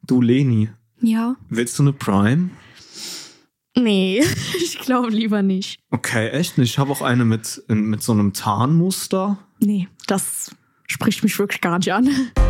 Du, Leni. Ja. Willst du eine Prime? Nee, ich glaube lieber nicht. Okay, echt nicht? Ich habe auch eine mit so einem Tarnmuster. Nee, das spricht mich wirklich gar nicht an.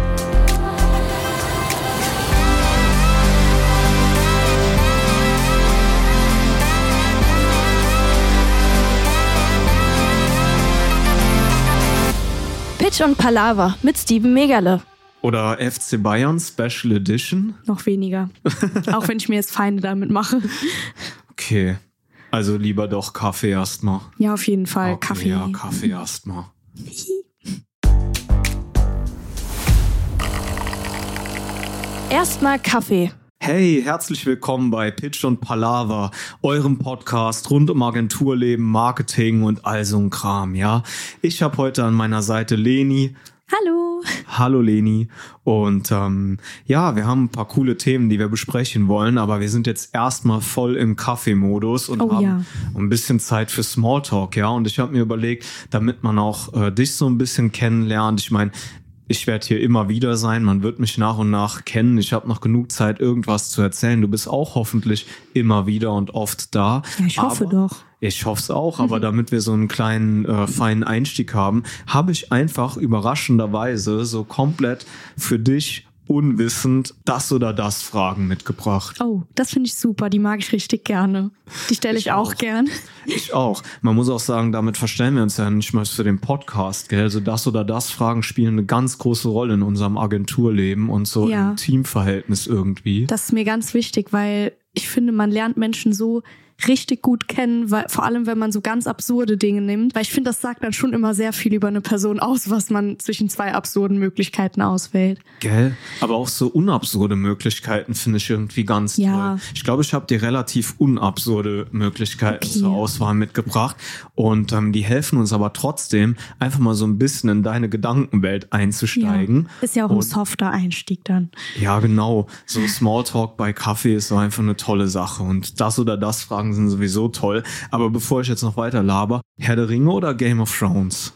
Pitch und Palaver mit Steven Megale. Oder FC Bayern Special Edition? Noch weniger. Auch wenn ich mir jetzt Feinde damit mache. Okay, also lieber doch Kaffee erstmal. Ja, auf jeden Fall. Okay, Kaffee. Ja, Kaffee erstmal. Erstmal Kaffee. Hey, herzlich willkommen bei Pitch und Palaver, eurem Podcast rund um Agenturleben, Marketing und all so ein Kram, ja. Ich habe heute an meiner Seite Leni. Hallo. Hallo Leni. Und ja, wir haben ein paar coole Themen, die wir besprechen wollen, aber wir sind jetzt erstmal voll im Kaffeemodus und haben ein bisschen Zeit für Smalltalk, ja. Und ich habe mir überlegt, damit man auch dich so ein bisschen kennenlernt, ich meine, ich werde hier immer wieder sein, man wird mich nach und nach kennen. Ich habe noch genug Zeit, irgendwas zu erzählen. Du bist auch hoffentlich immer wieder und oft da. Ja, ich hoffe doch. Ich hoffe es auch, aber damit wir so einen kleinen, feinen Einstieg haben, habe ich einfach überraschenderweise so komplett für dich unwissend das oder das Fragen mitgebracht. Oh, das finde ich super. Die mag ich richtig gerne. Die stelle ich auch gern. Ich auch. Man muss auch sagen, damit verstellen wir uns ja nicht mal für den Podcast, gell? Also das oder das Fragen spielen eine ganz große Rolle in unserem Agenturleben und so im Teamverhältnis irgendwie. Das ist mir ganz wichtig, weil ich finde, man lernt Menschen so richtig gut kennen, weil, vor allem wenn man so ganz absurde Dinge nimmt, weil ich finde, das sagt dann schon immer sehr viel über eine Person aus, was man zwischen zwei absurden Möglichkeiten auswählt. Gell? Aber auch so unabsurde Möglichkeiten finde ich irgendwie ganz toll. Ich glaube, ich habe dir relativ unabsurde Möglichkeiten zur Auswahl mitgebracht und die helfen uns aber trotzdem, einfach mal so ein bisschen in deine Gedankenwelt einzusteigen. Ja, ist ja auch ein softer Einstieg dann. Ja, genau. So Smalltalk bei Kaffee ist so einfach eine tolle Sache und das oder das Fragen sind sowieso toll. Aber bevor ich jetzt noch weiter laber, Herr der Ringe oder Game of Thrones?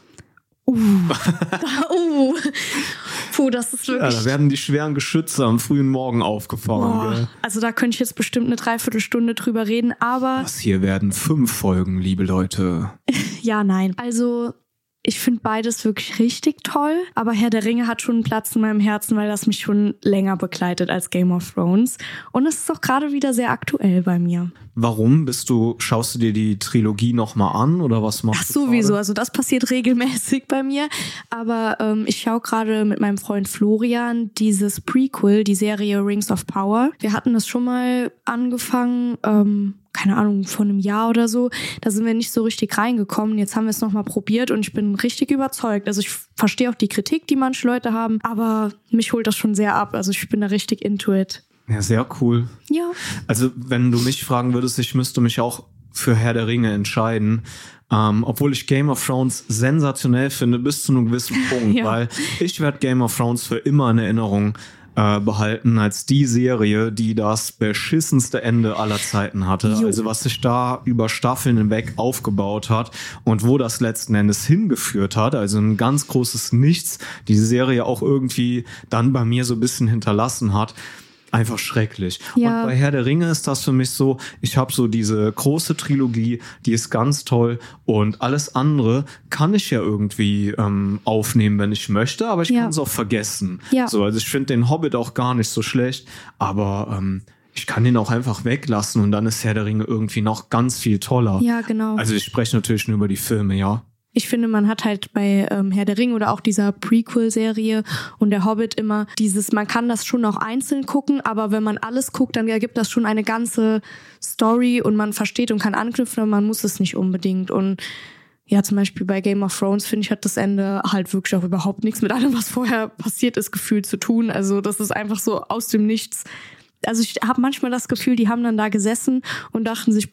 Puh, das ist wirklich... Ja, da werden die schweren Geschütze am frühen Morgen aufgefahren. Gell? Also da könnte ich jetzt bestimmt eine Dreiviertelstunde drüber reden, aber... Das hier werden 5 Folgen, liebe Leute. Ja, nein. Also... Ich finde beides wirklich richtig toll, aber Herr der Ringe hat schon einen Platz in meinem Herzen, weil das mich schon länger begleitet als Game of Thrones. Und es ist auch gerade wieder sehr aktuell bei mir. Warum? Schaust du dir die Trilogie nochmal an oder was machst du? Ach, sowieso, grade? Also das passiert regelmäßig bei mir. Aber ich schaue gerade mit meinem Freund Florian dieses Prequel, die Serie Rings of Power. Wir hatten das schon mal angefangen, keine Ahnung, vor einem Jahr oder so. Da sind wir nicht so richtig reingekommen. Jetzt haben wir es nochmal probiert und ich bin richtig überzeugt. Also ich verstehe auch die Kritik, die manche Leute haben, aber mich holt das schon sehr ab. Also ich bin da richtig into it. Ja, sehr cool. Ja. Also wenn du mich fragen würdest, ich müsste mich auch für Herr der Ringe entscheiden. Obwohl ich Game of Thrones sensationell finde, bis zu einem gewissen Punkt. Weil ich werde Game of Thrones für immer in Erinnerung behalten als die Serie, die das beschissenste Ende aller Zeiten hatte. Also was sich da über Staffeln hinweg aufgebaut hat und wo das letzten Endes hingeführt hat, also ein ganz großes Nichts, die Serie auch irgendwie dann bei mir so ein bisschen hinterlassen hat. Einfach schrecklich. Ja. Und bei Herr der Ringe ist das für mich so, ich habe so diese große Trilogie, die ist ganz toll und alles andere kann ich ja irgendwie aufnehmen, wenn ich möchte, aber ich kann es auch vergessen. Ja. So, also ich finde den Hobbit auch gar nicht so schlecht, aber ich kann den auch einfach weglassen und dann ist Herr der Ringe irgendwie noch ganz viel toller. Ja, genau. Also ich spreche natürlich nur über die Filme, ja. Ich finde, man hat halt bei Herr der Ringe oder auch dieser Prequel-Serie und der Hobbit immer man kann das schon auch einzeln gucken, aber wenn man alles guckt, dann ergibt das schon eine ganze Story und man versteht und kann anknüpfen, aber man muss es nicht unbedingt. Und ja, zum Beispiel bei Game of Thrones, finde ich, hat das Ende halt wirklich auch überhaupt nichts mit allem, was vorher passiert ist, gefühlt zu tun. Also das ist einfach so aus dem Nichts. Also ich habe manchmal das Gefühl, die haben dann da gesessen und dachten sich,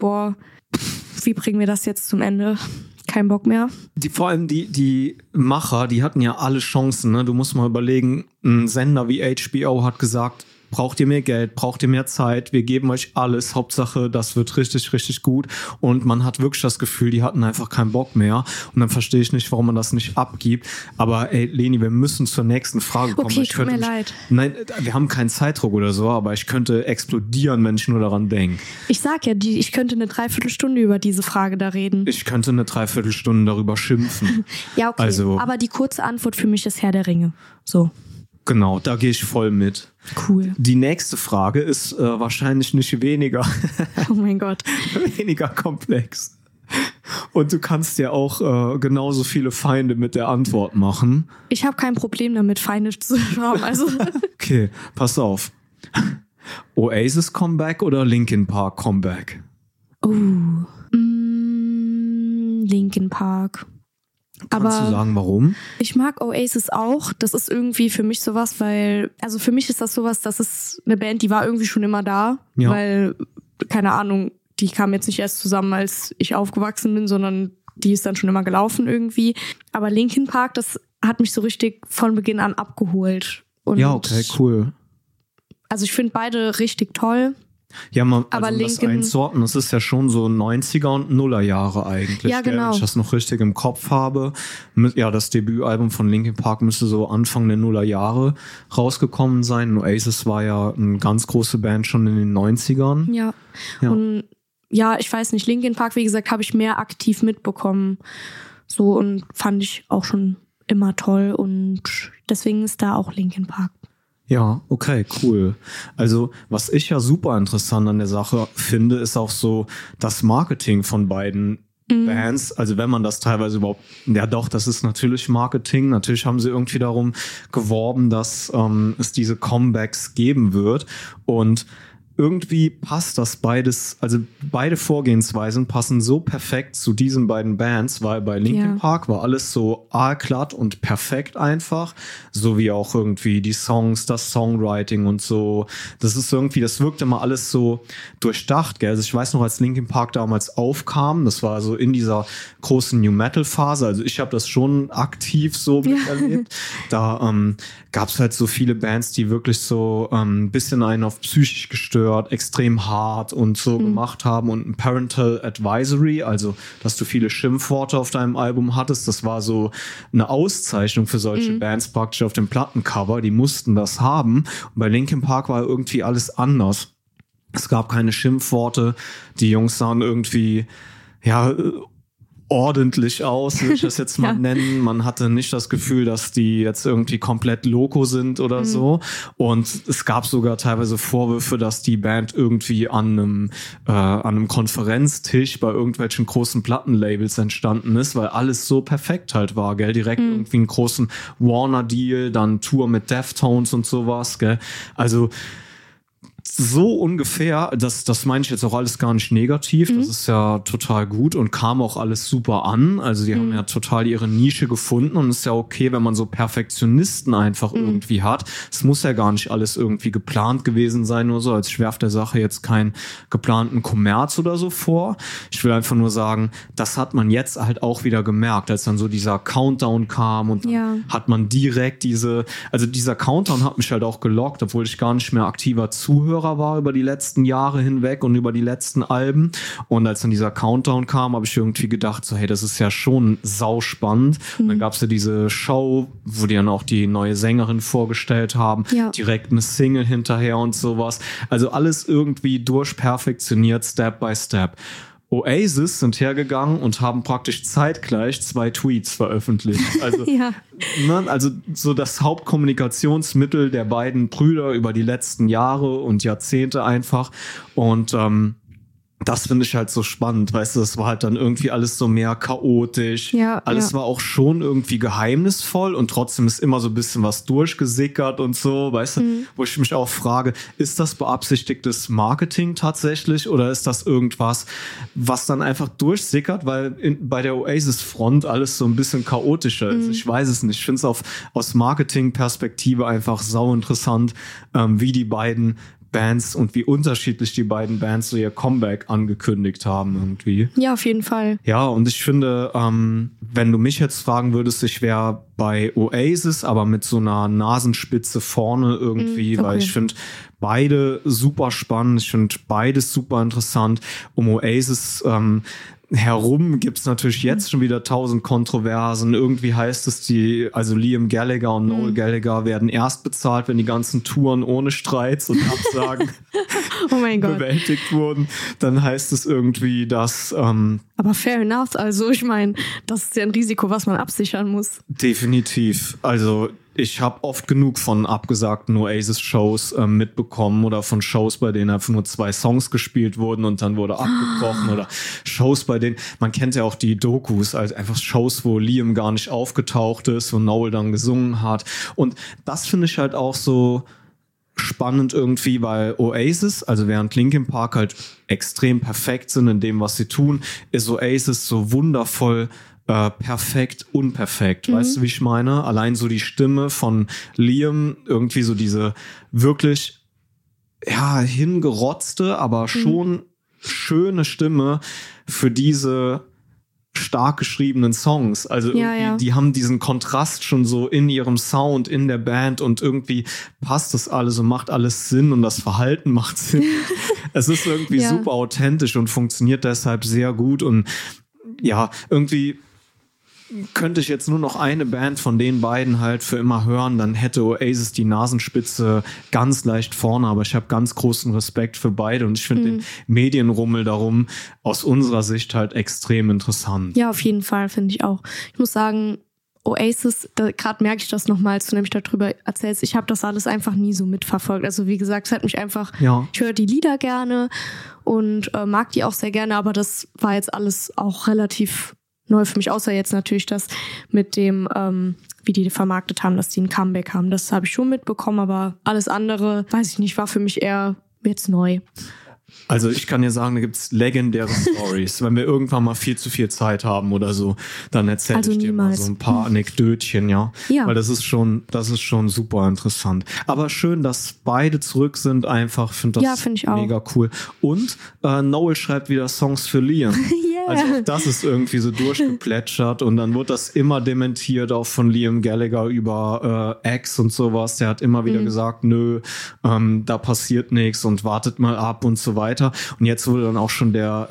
wie bringen wir das jetzt zum Ende? Kein Bock mehr. Vor allem die Macher, die hatten ja alle Chancen. Ne? Du musst mal überlegen, ein Sender wie HBO hat gesagt, braucht ihr mehr Geld, braucht ihr mehr Zeit, wir geben euch alles, Hauptsache, das wird richtig, richtig gut. Und man hat wirklich das Gefühl, die hatten einfach keinen Bock mehr. Und dann verstehe ich nicht, warum man das nicht abgibt. Aber ey, Leni, wir müssen zur nächsten Frage kommen. Okay, tut mir leid. Nein, wir haben keinen Zeitdruck oder so, aber ich könnte explodieren, wenn ich nur daran denke. Ich sag ja, ich könnte eine Dreiviertelstunde über diese Frage da reden. Ich könnte eine Dreiviertelstunde darüber schimpfen. Ja, okay. Also, aber die kurze Antwort für mich ist Herr der Ringe. So. Genau, da gehe ich voll mit. Cool. Die nächste Frage ist wahrscheinlich nicht weniger. Oh mein Gott. Weniger komplex. Und du kannst ja auch genauso viele Feinde mit der Antwort machen. Ich habe kein Problem damit, Feinde zu haben. Also. Okay, pass auf. Oasis Comeback oder Linkin Park Comeback? Linkin Park. Kannst du sagen, warum? Ich mag Oasis auch. Das ist irgendwie für mich sowas, also für mich ist das sowas, das ist eine Band, die war irgendwie schon immer da. Ja. Weil, keine Ahnung, die kam jetzt nicht erst zusammen, als ich aufgewachsen bin, sondern die ist dann schon immer gelaufen irgendwie. Aber Linkin Park, das hat mich so richtig von Beginn an abgeholt. Und ja, okay, cool. Also ich finde beide richtig toll. Ja, aber das einzuordnen, das ist ja schon so 90er und Nullerjahre eigentlich. Ja, genau. Wenn ich das noch richtig im Kopf habe. Ja, das Debütalbum von Linkin Park müsste so Anfang der Nullerjahre rausgekommen sein. Oasis war ja eine ganz große Band schon in den 90ern. Ja. Und ja, ich weiß nicht, Linkin Park, wie gesagt, habe ich mehr aktiv mitbekommen. So, und fand ich auch schon immer toll. Und deswegen ist da auch Linkin Park. Ja, okay, cool. Also, was ich ja super interessant an der Sache finde, ist auch so das Marketing von beiden Bands. Also, wenn man das teilweise überhaupt, ja doch, das ist natürlich Marketing. Natürlich haben sie irgendwie darum geworben, dass es diese Comebacks geben wird. Und irgendwie passt das beides, also beide Vorgehensweisen passen so perfekt zu diesen beiden Bands, weil bei Linkin Park war alles so aalglatt und perfekt einfach, so wie auch irgendwie die Songs, das Songwriting und so. Das ist irgendwie, das wirkt immer alles so durchdacht, gell? Also ich weiß noch, als Linkin Park damals aufkam, das war so in dieser großen New Metal Phase, also ich habe das schon aktiv so miterlebt. Da gab's halt so viele Bands, die wirklich so ein bisschen einen auf psychisch gestört, extrem hart und so gemacht haben, und ein Parental Advisory, also dass du viele Schimpfworte auf deinem Album hattest, das war so eine Auszeichnung für solche Bands praktisch auf dem Plattencover, die mussten das haben. Und bei Linkin Park war irgendwie alles anders. Es gab keine Schimpfworte, die Jungs sahen irgendwie ordentlich aus, würde ich das jetzt mal nennen. Man hatte nicht das Gefühl, dass die jetzt irgendwie komplett loco sind oder so. Und es gab sogar teilweise Vorwürfe, dass die Band irgendwie an einem Konferenztisch bei irgendwelchen großen Plattenlabels entstanden ist, weil alles so perfekt halt war, gell? Direkt irgendwie einen großen Warner-Deal, dann Tour mit Deftones und sowas, gell? Also so ungefähr, das meine ich jetzt auch alles gar nicht negativ, das ist ja total gut und kam auch alles super an, also die haben ja total ihre Nische gefunden, und ist ja okay, wenn man so Perfektionisten einfach irgendwie hat. Es muss ja gar nicht alles irgendwie geplant gewesen sein, nur so, als werft der Sache jetzt keinen geplanten Kommerz oder so vor. Ich will einfach nur sagen, das hat man jetzt halt auch wieder gemerkt, als dann so dieser Countdown kam, und dann hat man direkt dieser Countdown hat mich halt auch gelockt, obwohl ich gar nicht mehr aktiver Zuhörer war über die letzten Jahre hinweg und über die letzten Alben. Und als dann dieser Countdown kam, habe ich irgendwie gedacht, so hey, das ist ja schon sauspannend. Und dann gab es ja diese Show, wo die dann auch die neue Sängerin vorgestellt haben, direkt eine Single hinterher und sowas. Also alles irgendwie durchperfektioniert, Step by Step. Oasis sind hergegangen und haben praktisch zeitgleich 2 Tweets veröffentlicht. Also, also so das Hauptkommunikationsmittel der beiden Brüder über die letzten Jahre und Jahrzehnte einfach. Und das finde ich halt so spannend, weißt du, das war halt dann irgendwie alles so mehr chaotisch. Alles war auch schon irgendwie geheimnisvoll, und trotzdem ist immer so ein bisschen was durchgesickert und so, weißt du, wo ich mich auch frage, ist das beabsichtigtes Marketing tatsächlich, oder ist das irgendwas, was dann einfach durchsickert, weil bei der Oasis-Front alles so ein bisschen chaotischer ist. Ich weiß es nicht. Ich finde es aus Marketing-Perspektive einfach sau interessant, wie die beiden Bands und wie unterschiedlich die beiden Bands so ihr Comeback angekündigt haben irgendwie. Ja, auf jeden Fall. Ja, und ich finde, wenn du mich jetzt fragen würdest, ich wäre bei Oasis, aber mit so einer Nasenspitze vorne irgendwie, weil ich finde beide super spannend, ich finde beides super interessant. Um Oasis herum gibt's natürlich jetzt schon wieder 1000 Kontroversen. Irgendwie heißt es, also Liam Gallagher und Noel Gallagher werden erst bezahlt, wenn die ganzen Touren ohne Streits und Absagen bewältigt wurden. Dann heißt es irgendwie, dass aber fair enough, also ich meine, das ist ja ein Risiko, was man absichern muss. Definitiv. Also ich habe oft genug von abgesagten Oasis-Shows mitbekommen oder von Shows, bei denen einfach nur 2 Songs gespielt wurden und dann wurde abgebrochen oder Shows, bei denen, man kennt ja auch die Dokus, also einfach Shows, wo Liam gar nicht aufgetaucht ist, wo Noel dann gesungen hat. Und das finde ich halt auch so spannend irgendwie, weil Oasis, also während Linkin Park halt extrem perfekt sind in dem, was sie tun, ist Oasis so wundervoll perfekt, unperfekt. Weißt du, wie ich meine? Allein so die Stimme von Liam, irgendwie so diese wirklich, hingerotzte, aber schon schöne Stimme für diese stark geschriebenen Songs. Also irgendwie, die haben diesen Kontrast schon so in ihrem Sound, in der Band und irgendwie passt das alles und macht alles Sinn und das Verhalten macht Sinn. Es ist irgendwie super authentisch und funktioniert deshalb sehr gut und irgendwie könnte ich jetzt nur noch eine Band von den beiden halt für immer hören, dann hätte Oasis die Nasenspitze ganz leicht vorne, aber ich habe ganz großen Respekt für beide und ich finde den Medienrummel darum aus unserer Sicht halt extrem interessant. Ja, auf jeden Fall, finde ich auch. Ich muss sagen, Oasis, gerade merke ich das nochmal, als du nämlich darüber erzählst, ich habe das alles einfach nie so mitverfolgt. Also wie gesagt, es hat mich einfach, ich höre die Lieder gerne und mag die auch sehr gerne, aber das war jetzt alles auch relativ neu für mich, außer jetzt natürlich das mit dem, wie die vermarktet haben, dass die ein Comeback haben. Das habe ich schon mitbekommen, aber alles andere, weiß ich nicht, war für mich eher jetzt neu. Also ich kann dir sagen, da gibt's legendäre Stories. Wenn wir irgendwann mal viel zu viel Zeit haben oder so, dann erzähle ich dir mal so ein paar Anekdötchen, ja. Weil das ist schon super interessant. Aber schön, dass beide zurück sind, einfach, finde das find ich auch mega cool. Und Noel schreibt wieder Songs für Liam. Also auch das ist irgendwie so durchgeplätschert und dann wird das immer dementiert, auch von Liam Gallagher über X und sowas. Der hat immer wieder gesagt, nö, da passiert nichts und wartet mal ab und so weiter. Und jetzt wurde dann auch schon der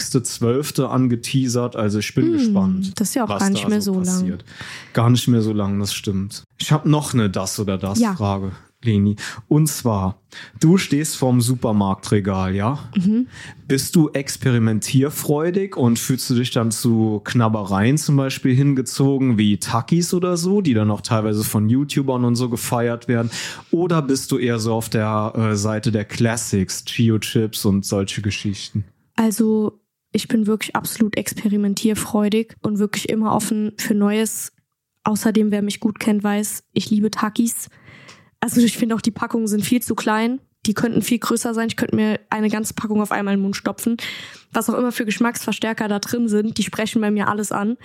6.12. angeteasert. Also ich bin gespannt. Das ist ja auch gar nicht mehr so lang. Gar nicht mehr so lang, das stimmt. Ich habe noch eine Das oder Das Frage, Leni. Und zwar, du stehst vorm Supermarktregal, ja? Bist du experimentierfreudig und fühlst du dich dann zu Knabbereien zum Beispiel hingezogen, wie Takis oder so, die dann auch teilweise von YouTubern und so gefeiert werden? Oder bist du eher so auf der Seite der Classics, Chio-Chips und solche Geschichten? Also ich bin wirklich absolut experimentierfreudig und wirklich immer offen für Neues. Außerdem, wer mich gut kennt, weiß, ich liebe Takis. Also ich finde auch, die Packungen sind viel zu klein. Die könnten viel größer sein. Ich könnte mir eine ganze Packung auf einmal in den Mund stopfen. Was auch immer für Geschmacksverstärker da drin sind, die sprechen bei mir alles an.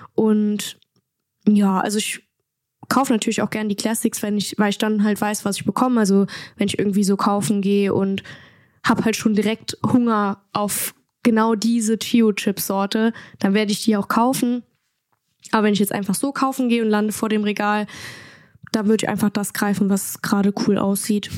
Und ja, also ich kaufe natürlich auch gerne die Classics, weil ich dann halt weiß, was ich bekomme. Also wenn ich irgendwie so kaufen gehe und habe halt schon direkt Hunger auf genau diese Chio-Chip-Sorte, dann werde ich die auch kaufen. Aber wenn ich jetzt einfach so kaufen gehe und lande vor dem Regal, da würde ich einfach das greifen, was gerade cool aussieht.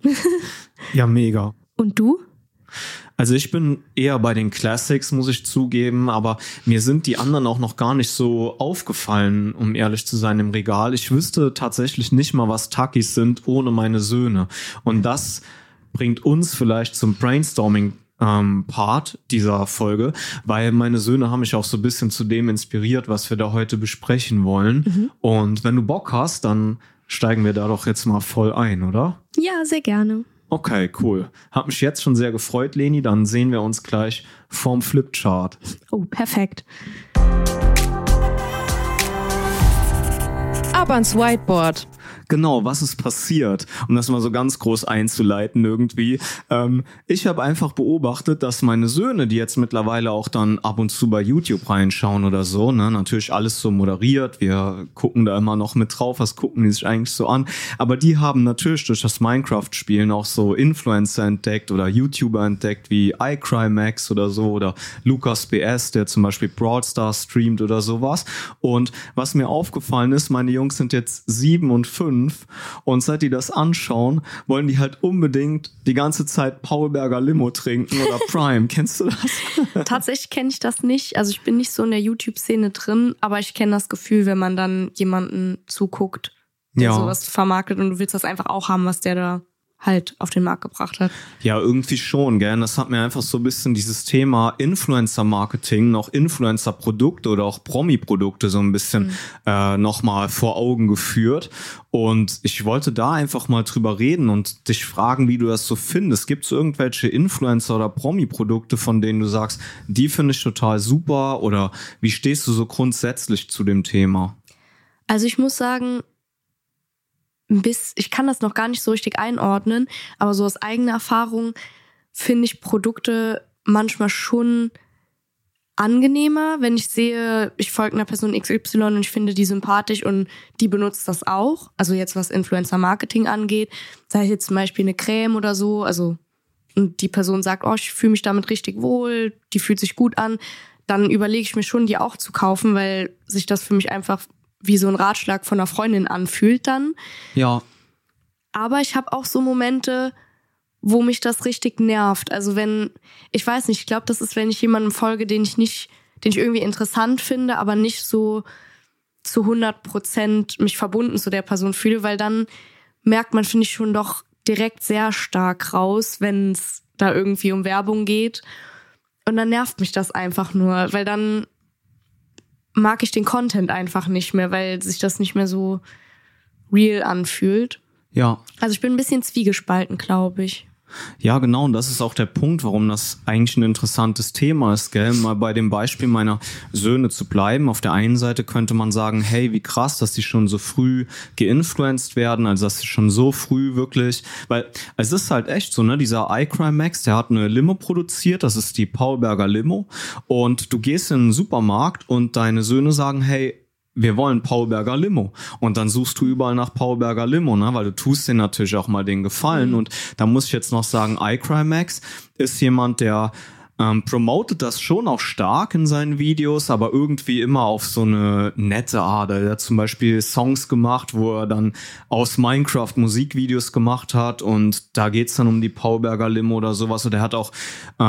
Ja, mega. Und du? Also ich bin eher bei den Classics, muss ich zugeben, aber mir sind die anderen auch noch gar nicht so aufgefallen, um ehrlich zu sein, im Regal. Ich wüsste tatsächlich nicht mal, was Takis sind, ohne meine Söhne. Und das bringt uns vielleicht zum Brainstorming Part dieser Folge, weil meine Söhne haben mich auch so ein bisschen zu dem inspiriert, was wir da heute besprechen wollen. Und wenn du Bock hast, dann steigen wir da doch jetzt mal voll ein, oder? Ja, sehr gerne. Okay, cool. Hat mich jetzt schon sehr gefreut, Leni. Dann sehen wir uns gleich vorm Flipchart. Oh, perfekt. Ab ans Whiteboard. Genau, was ist passiert? Um das mal so ganz groß einzuleiten irgendwie. Ich habe einfach beobachtet, dass meine Söhne, die jetzt mittlerweile auch dann ab und zu bei YouTube reinschauen oder so, ne, natürlich alles so moderiert, wir gucken da immer noch mit drauf, was gucken die sich eigentlich so an, aber die haben natürlich durch das Minecraft-Spielen auch so Influencer entdeckt oder YouTuber entdeckt, wie iCryMax oder so oder Lukas BS, der zum Beispiel Brawl Stars streamt oder sowas. Und was mir aufgefallen ist, meine Jungs sind jetzt 7 und 5 und seit die das anschauen, wollen die halt unbedingt die ganze Zeit Paulberger Limo trinken oder Prime. Kennst du das? Tatsächlich kenne ich das nicht. Also ich bin nicht so in der YouTube-Szene drin, aber ich kenne das Gefühl, wenn man dann jemanden zuguckt, der sowas vermarktet und du willst das einfach auch haben, was der da halt auf den Markt gebracht hat. Ja, irgendwie schon, gell. Das hat mir einfach so ein bisschen dieses Thema Influencer-Marketing, noch Influencer-Produkte oder auch Promi-Produkte so ein bisschen nochmal vor Augen geführt. Und ich wollte da einfach mal drüber reden und dich fragen, wie du das so findest. Gibt es irgendwelche Influencer- oder Promi-Produkte, von denen du sagst, die finde ich total super? Oder wie stehst du so grundsätzlich zu dem Thema? Also ich muss sagen, ich kann das noch gar nicht so richtig einordnen, aber so aus eigener Erfahrung finde ich Produkte manchmal schon angenehmer, wenn ich sehe, ich folge einer Person XY und ich finde die sympathisch und die benutzt das auch. Also jetzt was Influencer-Marketing angeht, sei es jetzt zum Beispiel eine Creme oder so, also und die Person sagt, oh, ich fühle mich damit richtig wohl, die fühlt sich gut an, dann überlege ich mir schon, die auch zu kaufen, weil sich das für mich einfach wie so ein Ratschlag von einer Freundin anfühlt dann. Ja. Aber ich habe auch so Momente, wo mich das richtig nervt. Also ich weiß nicht, ich glaube, das ist, wenn ich jemandem folge, den ich irgendwie interessant finde, aber nicht so zu 100% mich verbunden zu der Person fühle, weil dann merkt man, finde ich, schon doch direkt sehr stark raus, wenn es da irgendwie um Werbung geht. Und dann nervt mich das einfach nur, weil dann mag ich den Content einfach nicht mehr, weil sich das nicht mehr so real anfühlt. Ja. Also ich bin ein bisschen zwiegespalten, glaube ich. Ja, genau. Und das ist auch der Punkt, warum das eigentlich ein interessantes Thema ist, gell? Mal bei dem Beispiel meiner Söhne zu bleiben. Auf der einen Seite könnte man sagen, hey, wie krass, dass die schon so früh geinfluenced werden, also dass sie schon so früh wirklich, weil es ist halt echt so, ne, dieser iCryMax, der hat eine Limo produziert, das ist die Paulberger Limo und du gehst in den Supermarkt und deine Söhne sagen, hey, wir wollen Paulberger Limo. Und dann suchst du überall nach Paulberger Limo, ne? Weil du tust denen natürlich auch mal den Gefallen. Und da muss ich jetzt noch sagen, iCryMax ist jemand, der promotet das schon auch stark in seinen Videos, aber irgendwie immer auf so eine nette Art. Er hat zum Beispiel Songs gemacht, wo er dann aus Minecraft Musikvideos gemacht hat und da geht's dann um die Paulberger Limo oder sowas. Und der hat auch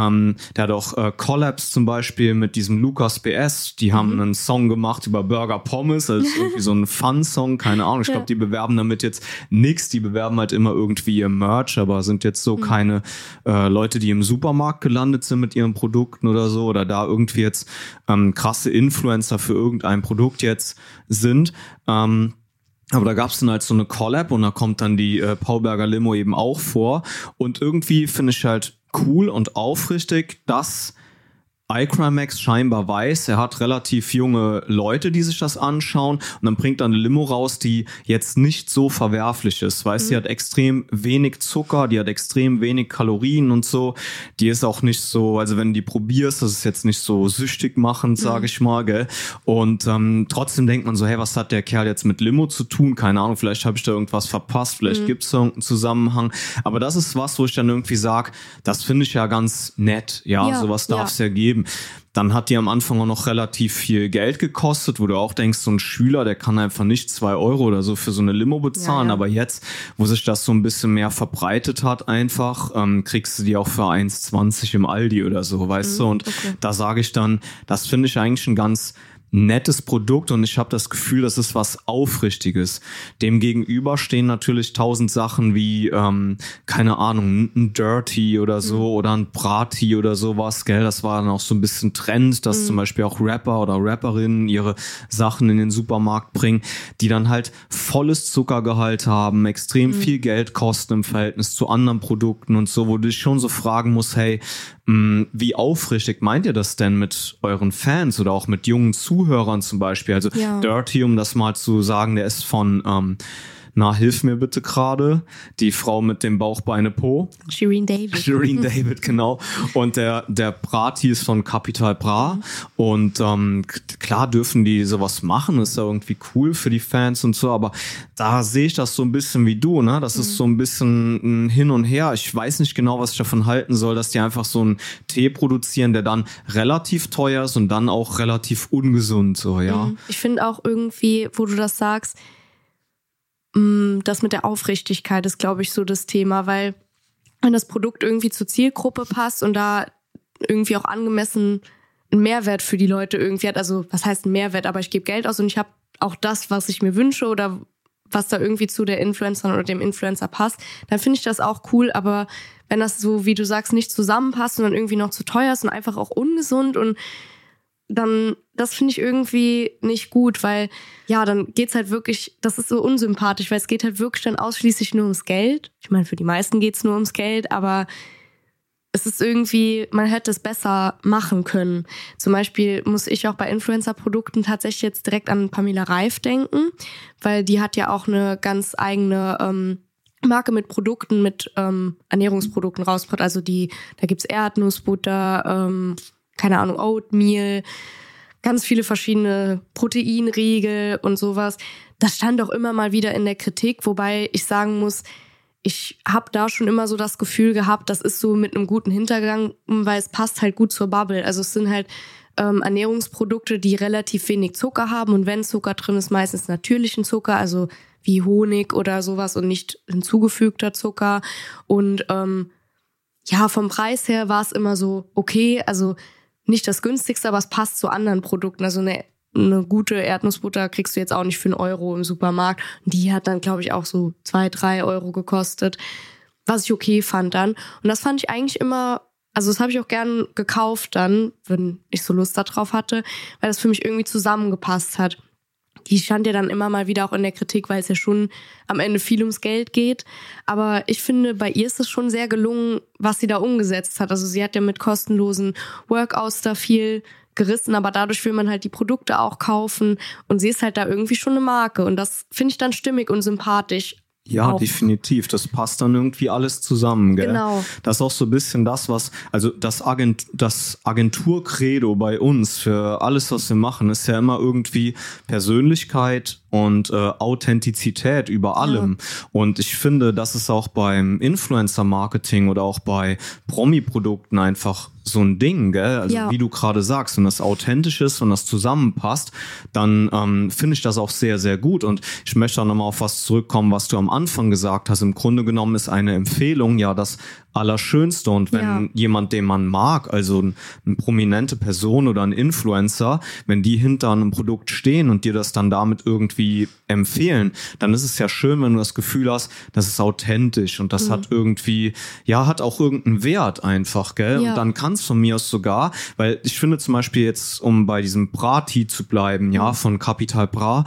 Collabs zum Beispiel mit diesem Lukas BS. Die haben einen Song gemacht über Burger Pommes. Das ist irgendwie so ein Fun-Song, keine Ahnung. Ich glaube, die bewerben damit jetzt nix. Die bewerben halt immer irgendwie ihr Merch, aber sind jetzt so keine Leute, die im Supermarkt gelandet sind mit ihren Produkten oder so oder da irgendwie jetzt krasse Influencer für irgendein Produkt jetzt sind. Aber da gab es dann halt so eine Collab und da kommt dann die Paulberger Limo eben auch vor. Und irgendwie finde ich halt cool und aufrichtig, dass iCryMax scheinbar weiß, er hat relativ junge Leute, die sich das anschauen und dann bringt er eine Limo raus, die jetzt nicht so verwerflich ist, weißt, die hat extrem wenig Zucker, die hat extrem wenig Kalorien und so, die ist auch nicht so, also wenn du die probierst, das ist jetzt nicht so süchtig machend, sage ich mal, gell, und trotzdem denkt man so, hey, was hat der Kerl jetzt mit Limo zu tun, keine Ahnung, vielleicht habe ich da irgendwas verpasst, vielleicht gibt's da irgendeinen Zusammenhang, aber das ist was, wo ich dann irgendwie sage, das finde ich ja ganz nett, ja sowas darf es ja geben. Dann hat die am Anfang auch noch relativ viel Geld gekostet, wo du auch denkst, so ein Schüler, der kann einfach nicht 2 Euro oder so für so eine Limo bezahlen. Aber jetzt, wo sich das so ein bisschen mehr verbreitet hat einfach, kriegst du die auch für 1,20 im Aldi oder so, weißt du? Und da sage ich dann, das finde ich eigentlich ein ganz nettes Produkt und ich habe das Gefühl, das ist was Aufrichtiges. Dem gegenüber stehen natürlich 1000 Sachen wie, keine Ahnung, ein Dirty oder so oder ein Brati oder sowas, gell, das war dann auch so ein bisschen Trend, dass zum Beispiel auch Rapper oder Rapperinnen ihre Sachen in den Supermarkt bringen, die dann halt volles Zuckergehalt haben, extrem viel Geld kosten im Verhältnis zu anderen Produkten und so, wo du dich schon so fragen musst, hey, wie aufrichtig meint ihr das denn mit euren Fans oder auch mit jungen Zuhörern zum Beispiel? Also Dirty, um das mal zu sagen, der ist von na, hilf mir bitte gerade, die Frau mit dem Bauch, Beine, Po. Shireen David, genau. Und der Prati ist von Capital Bra. Und klar dürfen die sowas machen, ist ja irgendwie cool für die Fans und so, aber da sehe ich das so ein bisschen wie du, ne? Das ist so ein bisschen ein Hin und Her. Ich weiß nicht genau, was ich davon halten soll, dass die einfach so einen Tee produzieren, der dann relativ teuer ist und dann auch relativ ungesund, so, ja. Ich finde auch irgendwie, wo du das sagst, das mit der Aufrichtigkeit ist, glaube ich, so das Thema, weil wenn das Produkt irgendwie zur Zielgruppe passt und da irgendwie auch angemessen einen Mehrwert für die Leute irgendwie hat, also was heißt ein Mehrwert, aber ich gebe Geld aus und ich habe auch das, was ich mir wünsche oder was da irgendwie zu der Influencerin oder dem Influencer passt, dann finde ich das auch cool, aber wenn das so, wie du sagst, nicht zusammenpasst und dann irgendwie noch zu teuer ist und einfach auch ungesund und dann, das finde ich irgendwie nicht gut, weil ja, dann geht's halt wirklich, das ist so unsympathisch, weil es geht halt wirklich dann ausschließlich nur ums Geld. Ich meine, für die meisten geht's nur ums Geld, aber es ist irgendwie, man hätte es besser machen können. Zum Beispiel muss ich auch bei Influencer-Produkten tatsächlich jetzt direkt an Pamela Reif denken, weil die hat ja auch eine ganz eigene Marke mit Produkten, mit Ernährungsprodukten rausgebracht. Also da gibt's Erdnussbutter, keine Ahnung, Oatmeal, ganz viele verschiedene Proteinriegel und sowas. Das stand auch immer mal wieder in der Kritik, wobei ich sagen muss, ich habe da schon immer so das Gefühl gehabt, das ist so mit einem guten Hintergang, weil es passt halt gut zur Bubble. Also es sind halt Ernährungsprodukte, die relativ wenig Zucker haben und wenn Zucker drin ist, meistens natürlichen Zucker, also wie Honig oder sowas und nicht hinzugefügter Zucker. Und ja, vom Preis her war es immer so okay, also nicht das günstigste, aber es passt zu anderen Produkten. Also eine gute Erdnussbutter kriegst du jetzt auch nicht für 1 Euro im Supermarkt. Die hat dann, glaube ich, auch so 2-3 Euro gekostet, was ich okay fand dann. Und das fand ich eigentlich immer, also das habe ich auch gern gekauft dann, wenn ich so Lust darauf hatte, weil das für mich irgendwie zusammengepasst hat. Die stand ja dann immer mal wieder auch in der Kritik, weil es ja schon am Ende viel ums Geld geht. Aber ich finde, bei ihr ist es schon sehr gelungen, was sie da umgesetzt hat. Also sie hat ja mit kostenlosen Workouts da viel gerissen, aber dadurch will man halt die Produkte auch kaufen und sie ist halt da irgendwie schon eine Marke und das finde ich dann stimmig und sympathisch. Ja, auch. Definitiv. Das passt dann irgendwie alles zusammen, gell? Genau. Das ist auch so ein bisschen also das Agenturcredo bei uns für alles, was wir machen, ist ja immer irgendwie Persönlichkeit und Authentizität über allem. Ja. Und ich finde, das ist auch beim Influencer-Marketing oder auch bei Promi-Produkten einfach so ein Ding, gell? Also wie du gerade sagst, wenn das authentisch ist und das zusammenpasst, dann finde ich das auch sehr, sehr gut. Und ich möchte auch nochmal auf was zurückkommen, was du am Anfang gesagt hast. Im Grunde genommen ist eine Empfehlung ja das Allerschönste. Und wenn jemand, den man mag, also eine prominente Person oder ein Influencer, wenn die hinter einem Produkt stehen und dir das dann damit irgendwie empfehlen, dann ist es ja schön, wenn du das Gefühl hast, das ist authentisch und das hat irgendwie, hat auch irgendeinen Wert einfach, gell? Ja. Und dann kann es von mir aus sogar, weil ich finde zum Beispiel jetzt, um bei diesem Prati zu bleiben, von Capital Bra,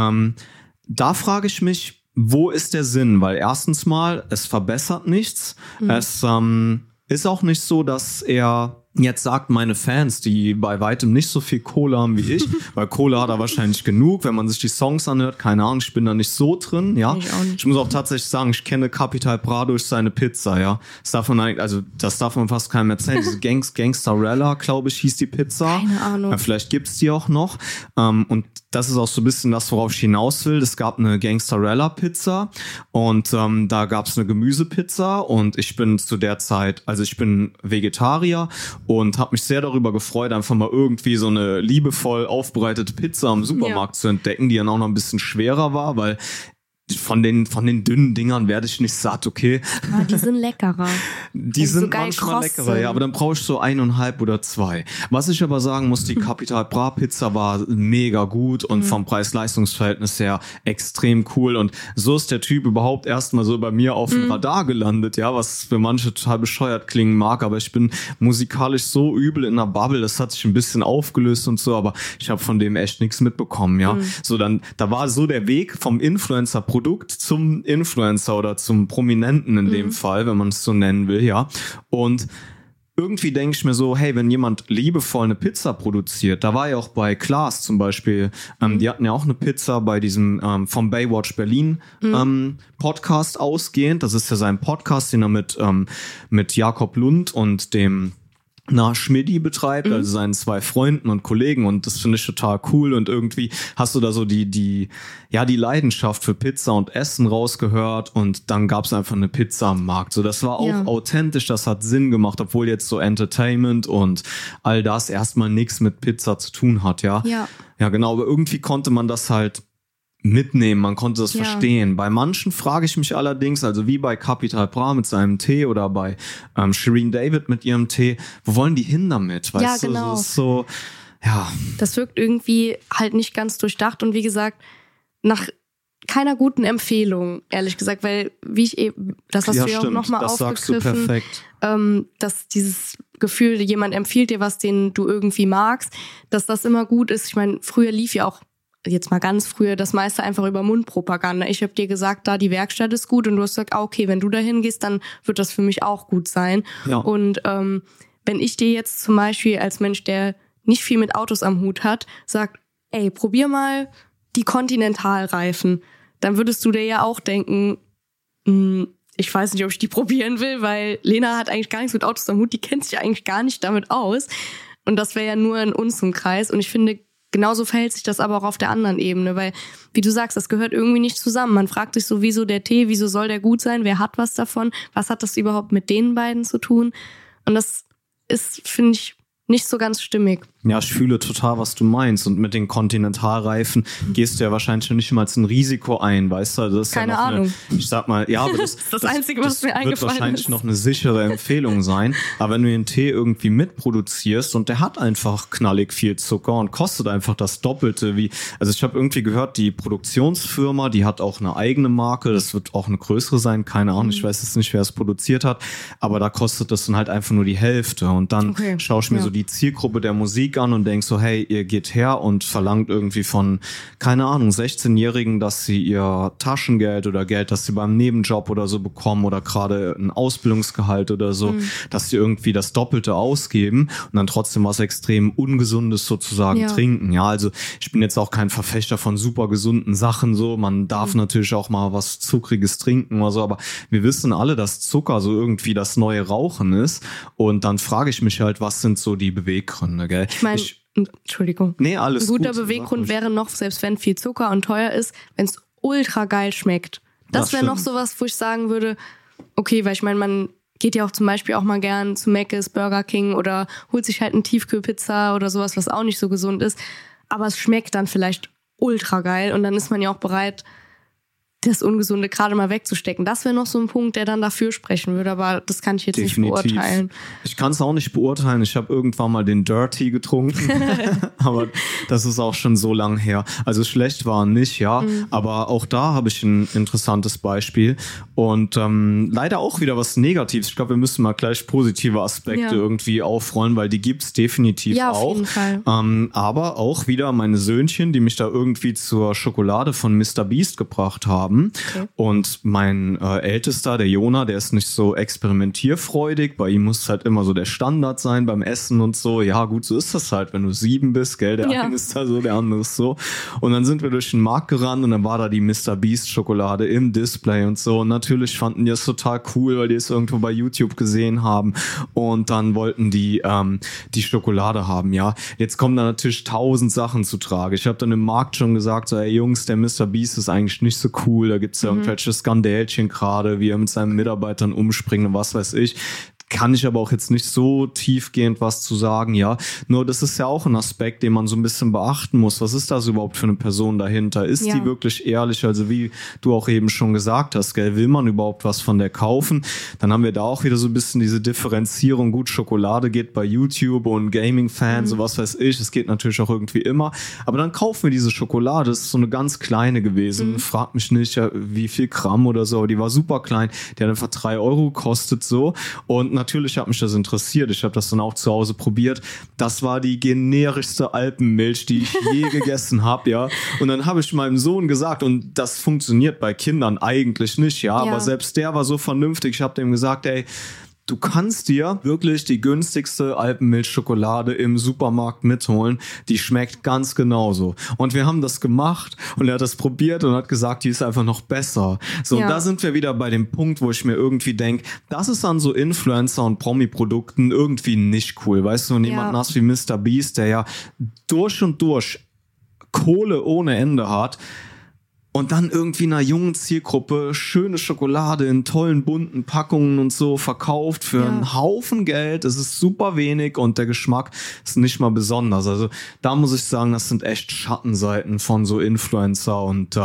da frage ich mich, wo ist der Sinn? Weil erstens mal, es verbessert nichts. Es ist auch nicht so, dass er jetzt sagt, meine Fans, die bei weitem nicht so viel Kohle haben wie ich, weil Kohle hat er wahrscheinlich genug, wenn man sich die Songs anhört, keine Ahnung, ich bin da nicht so drin, ja. Ich muss auch tatsächlich sagen, ich kenne Capital Bra durch seine Pizza, ja. Das darf man fast keinem erzählen. Diese Gangsterella, glaube ich, hieß die Pizza. Keine Ahnung. Vielleicht gibt's die auch noch. Und das ist auch so ein bisschen das, worauf ich hinaus will. Es gab eine Gangsterella-Pizza und da gab's eine Gemüsepizza und ich bin zu der Zeit, also ich bin Vegetarier und habe mich sehr darüber gefreut, einfach mal irgendwie so eine liebevoll aufbereitete Pizza im Supermarkt zu entdecken, die dann auch noch ein bisschen schwerer war, weil von den dünnen Dingern werde ich nicht satt, okay? Aber die sind leckerer. Die sind so manchmal leckerer, ja, aber dann brauche ich so 1,5 oder 2. Was ich aber sagen muss, die Capital Bra Pizza war mega gut und vom Preis-Leistungs-Verhältnis her extrem cool und so ist der Typ überhaupt erstmal so bei mir auf dem Radar gelandet, ja, was für manche total bescheuert klingen mag, aber ich bin musikalisch so übel in der Bubble, das hat sich ein bisschen aufgelöst und so, aber ich habe von dem echt nichts mitbekommen, ja. So da war so der Weg vom Influencer-Produkt zum Influencer oder zum Prominenten in dem Fall, wenn man es so nennen will, ja. Und irgendwie denke ich mir so, hey, wenn jemand liebevoll eine Pizza produziert, da war ja auch bei Klaas zum Beispiel, die hatten ja auch eine Pizza bei diesem vom Baywatch Berlin Podcast ausgehend. Das ist ja sein Podcast, den er mit Jakob Lund und dem Schmidti betreibt, also seinen 2 Freunden und Kollegen, und das finde ich total cool, und irgendwie hast du da so die Leidenschaft für Pizza und Essen rausgehört, und dann gab es einfach eine Pizza am Markt. So, das war auch authentisch, das hat Sinn gemacht, obwohl jetzt so Entertainment und all das erstmal nichts mit Pizza zu tun hat, ja. Ja, genau, aber irgendwie konnte man das halt mitnehmen, man konnte das verstehen. Bei manchen frage ich mich allerdings, also wie bei Capital Bra mit seinem Tee oder bei Shireen David mit ihrem Tee, wo wollen die hin damit? Weißt du, das ist so, ja. Das wirkt irgendwie halt nicht ganz durchdacht, und wie gesagt, nach keiner guten Empfehlung, ehrlich gesagt, weil wie ich eben, das hast du ja auch nochmal aufgegriffen, dass dieses Gefühl, jemand empfiehlt dir was, den du irgendwie magst, dass das immer gut ist. Ich meine, früher lief ja auch, jetzt mal ganz früher, das meiste einfach über Mundpropaganda. Ich habe dir gesagt, da die Werkstatt ist gut, und du hast gesagt, okay, wenn du da hingehst, dann wird das für mich auch gut sein. Ja. Und wenn ich dir jetzt zum Beispiel als Mensch, der nicht viel mit Autos am Hut hat, sagt, ey, probier mal die Continental-Reifen, dann würdest du dir ja auch denken, ich weiß nicht, ob ich die probieren will, weil Lena hat eigentlich gar nichts mit Autos am Hut, die kennt sich eigentlich gar nicht damit aus. Und das wäre ja nur in unserem Kreis. Und ich finde, genauso verhält sich das aber auch auf der anderen Ebene, weil, wie du sagst, das gehört irgendwie nicht zusammen. Man fragt sich so, wieso der Tee, wieso soll der gut sein, wer hat was davon, was hat das überhaupt mit den beiden zu tun? Und das ist, finde ich, nicht so ganz stimmig. Ja, ich fühle total, was du meinst. Und mit den Continentalreifen gehst du ja wahrscheinlich nicht mal ein Risiko ein, weißt du? Das ist keine Ahnung. Ich sag mal, ja, aber das ist das Einzige, was mir eingefallen ist. Wird wahrscheinlich noch eine sichere Empfehlung sein. Aber wenn du den Tee irgendwie mitproduzierst und der hat einfach knallig viel Zucker und kostet einfach das Doppelte also ich habe irgendwie gehört, die Produktionsfirma, die hat auch eine eigene Marke, das wird auch eine größere sein, keine Ahnung, ich weiß jetzt nicht, wer es produziert hat, aber da kostet das dann halt einfach nur die Hälfte. Und dann schaue ich mir so die Zielgruppe der Musik an und denkst so, hey, ihr geht her und verlangt irgendwie von, keine Ahnung, 16-Jährigen, dass sie ihr Taschengeld oder Geld, das sie beim Nebenjob oder so bekommen oder gerade ein Ausbildungsgehalt oder so, dass sie irgendwie das Doppelte ausgeben und dann trotzdem was extrem Ungesundes sozusagen trinken. Ja, also ich bin jetzt auch kein Verfechter von super gesunden Sachen, so, man darf natürlich auch mal was Zuckriges trinken oder so, aber wir wissen alle, dass Zucker so irgendwie das neue Rauchen ist, und dann frage ich mich halt, was sind so die Beweggründe, gell? Entschuldigung. Nee, alles gut. Ein guter Beweggrund wäre noch, selbst wenn viel Zucker und teuer ist, wenn es ultra geil schmeckt. Das wäre noch sowas, wo ich sagen würde, okay, weil ich meine, man geht ja auch zum Beispiel auch mal gern zu Mc's, Burger King oder holt sich halt eine Tiefkühlpizza oder sowas, was auch nicht so gesund ist. Aber es schmeckt dann vielleicht ultra geil, und dann ist man ja auch bereit, das Ungesunde gerade mal wegzustecken. Das wäre noch so ein Punkt, der dann dafür sprechen würde, aber das kann ich jetzt nicht beurteilen. Ich kann es auch nicht beurteilen. Ich habe irgendwann mal den Dirty getrunken, aber das ist auch schon so lang her. Also schlecht war nicht, ja, aber auch da habe ich ein interessantes Beispiel und leider auch wieder was Negatives. Ich glaube, wir müssen mal gleich positive Aspekte irgendwie aufrollen, weil die gibt's definitiv auch. Auf jeden Fall. Aber auch wieder meine Söhnchen, die mich da irgendwie zur Schokolade von Mr. Beast gebracht haben. Okay. Und mein Ältester, der Jona, der ist nicht so experimentierfreudig. Bei ihm muss halt immer so der Standard sein beim Essen und so. Ja gut, so ist das halt, wenn du 7 bist, gell? Der eine ist da so, der andere ist so. Und dann sind wir durch den Markt gerannt und dann war da die Mr. Beast Schokolade im Display und so. Und natürlich fanden die es total cool, weil die es irgendwo bei YouTube gesehen haben. Und dann wollten die die Schokolade haben, ja. Jetzt kommen da natürlich 1000 Sachen zu tragen. Ich habe dann im Markt schon gesagt, so, ey Jungs, der Mr. Beast ist eigentlich nicht so cool. Da gibt's ja irgendwelche Skandälchen gerade, wie er mit seinen Mitarbeitern umspringt und was weiß ich. Kann ich aber auch jetzt nicht so tiefgehend was zu sagen, ja. Nur das ist ja auch ein Aspekt, den man so ein bisschen beachten muss. Was ist das überhaupt für eine Person dahinter? Ist die wirklich ehrlich? Also wie du auch eben schon gesagt hast, gell, will man überhaupt was von der kaufen? Dann haben wir da auch wieder so ein bisschen diese Differenzierung. Gut, Schokolade geht bei YouTube und Gaming-Fans und was weiß ich. Es geht natürlich auch irgendwie immer. Aber dann kaufen wir diese Schokolade. Das ist so eine ganz kleine gewesen. Frag mich nicht, wie viel Gramm oder so. Die war super klein. Die hat einfach 3 € gekostet so. Und natürlich hat mich das interessiert. Ich habe das dann auch zu Hause probiert. Das war die generischste Alpenmilch, die ich je gegessen habe, ja. Und dann habe ich meinem Sohn gesagt, und das funktioniert bei Kindern eigentlich nicht, ja. Aber selbst der war so vernünftig. Ich habe dem gesagt, ey, du kannst dir wirklich die günstigste Alpenmilchschokolade im Supermarkt mitholen. Die schmeckt ganz genauso. Und wir haben das gemacht und er hat das probiert und hat gesagt, die ist einfach noch besser. So, und da sind wir wieder bei dem Punkt, wo ich mir irgendwie denke, das ist an so Influencer- und Promi-Produkten irgendwie nicht cool. Weißt du, wenn jemanden hast wie Mr. Beast, der ja durch und durch Kohle ohne Ende hat und dann irgendwie einer jungen Zielgruppe schöne Schokolade in tollen bunten Packungen und so verkauft für einen Haufen Geld. Es ist super wenig und der Geschmack ist nicht mal besonders. Also da muss ich sagen, das sind echt Schattenseiten von so Influencer und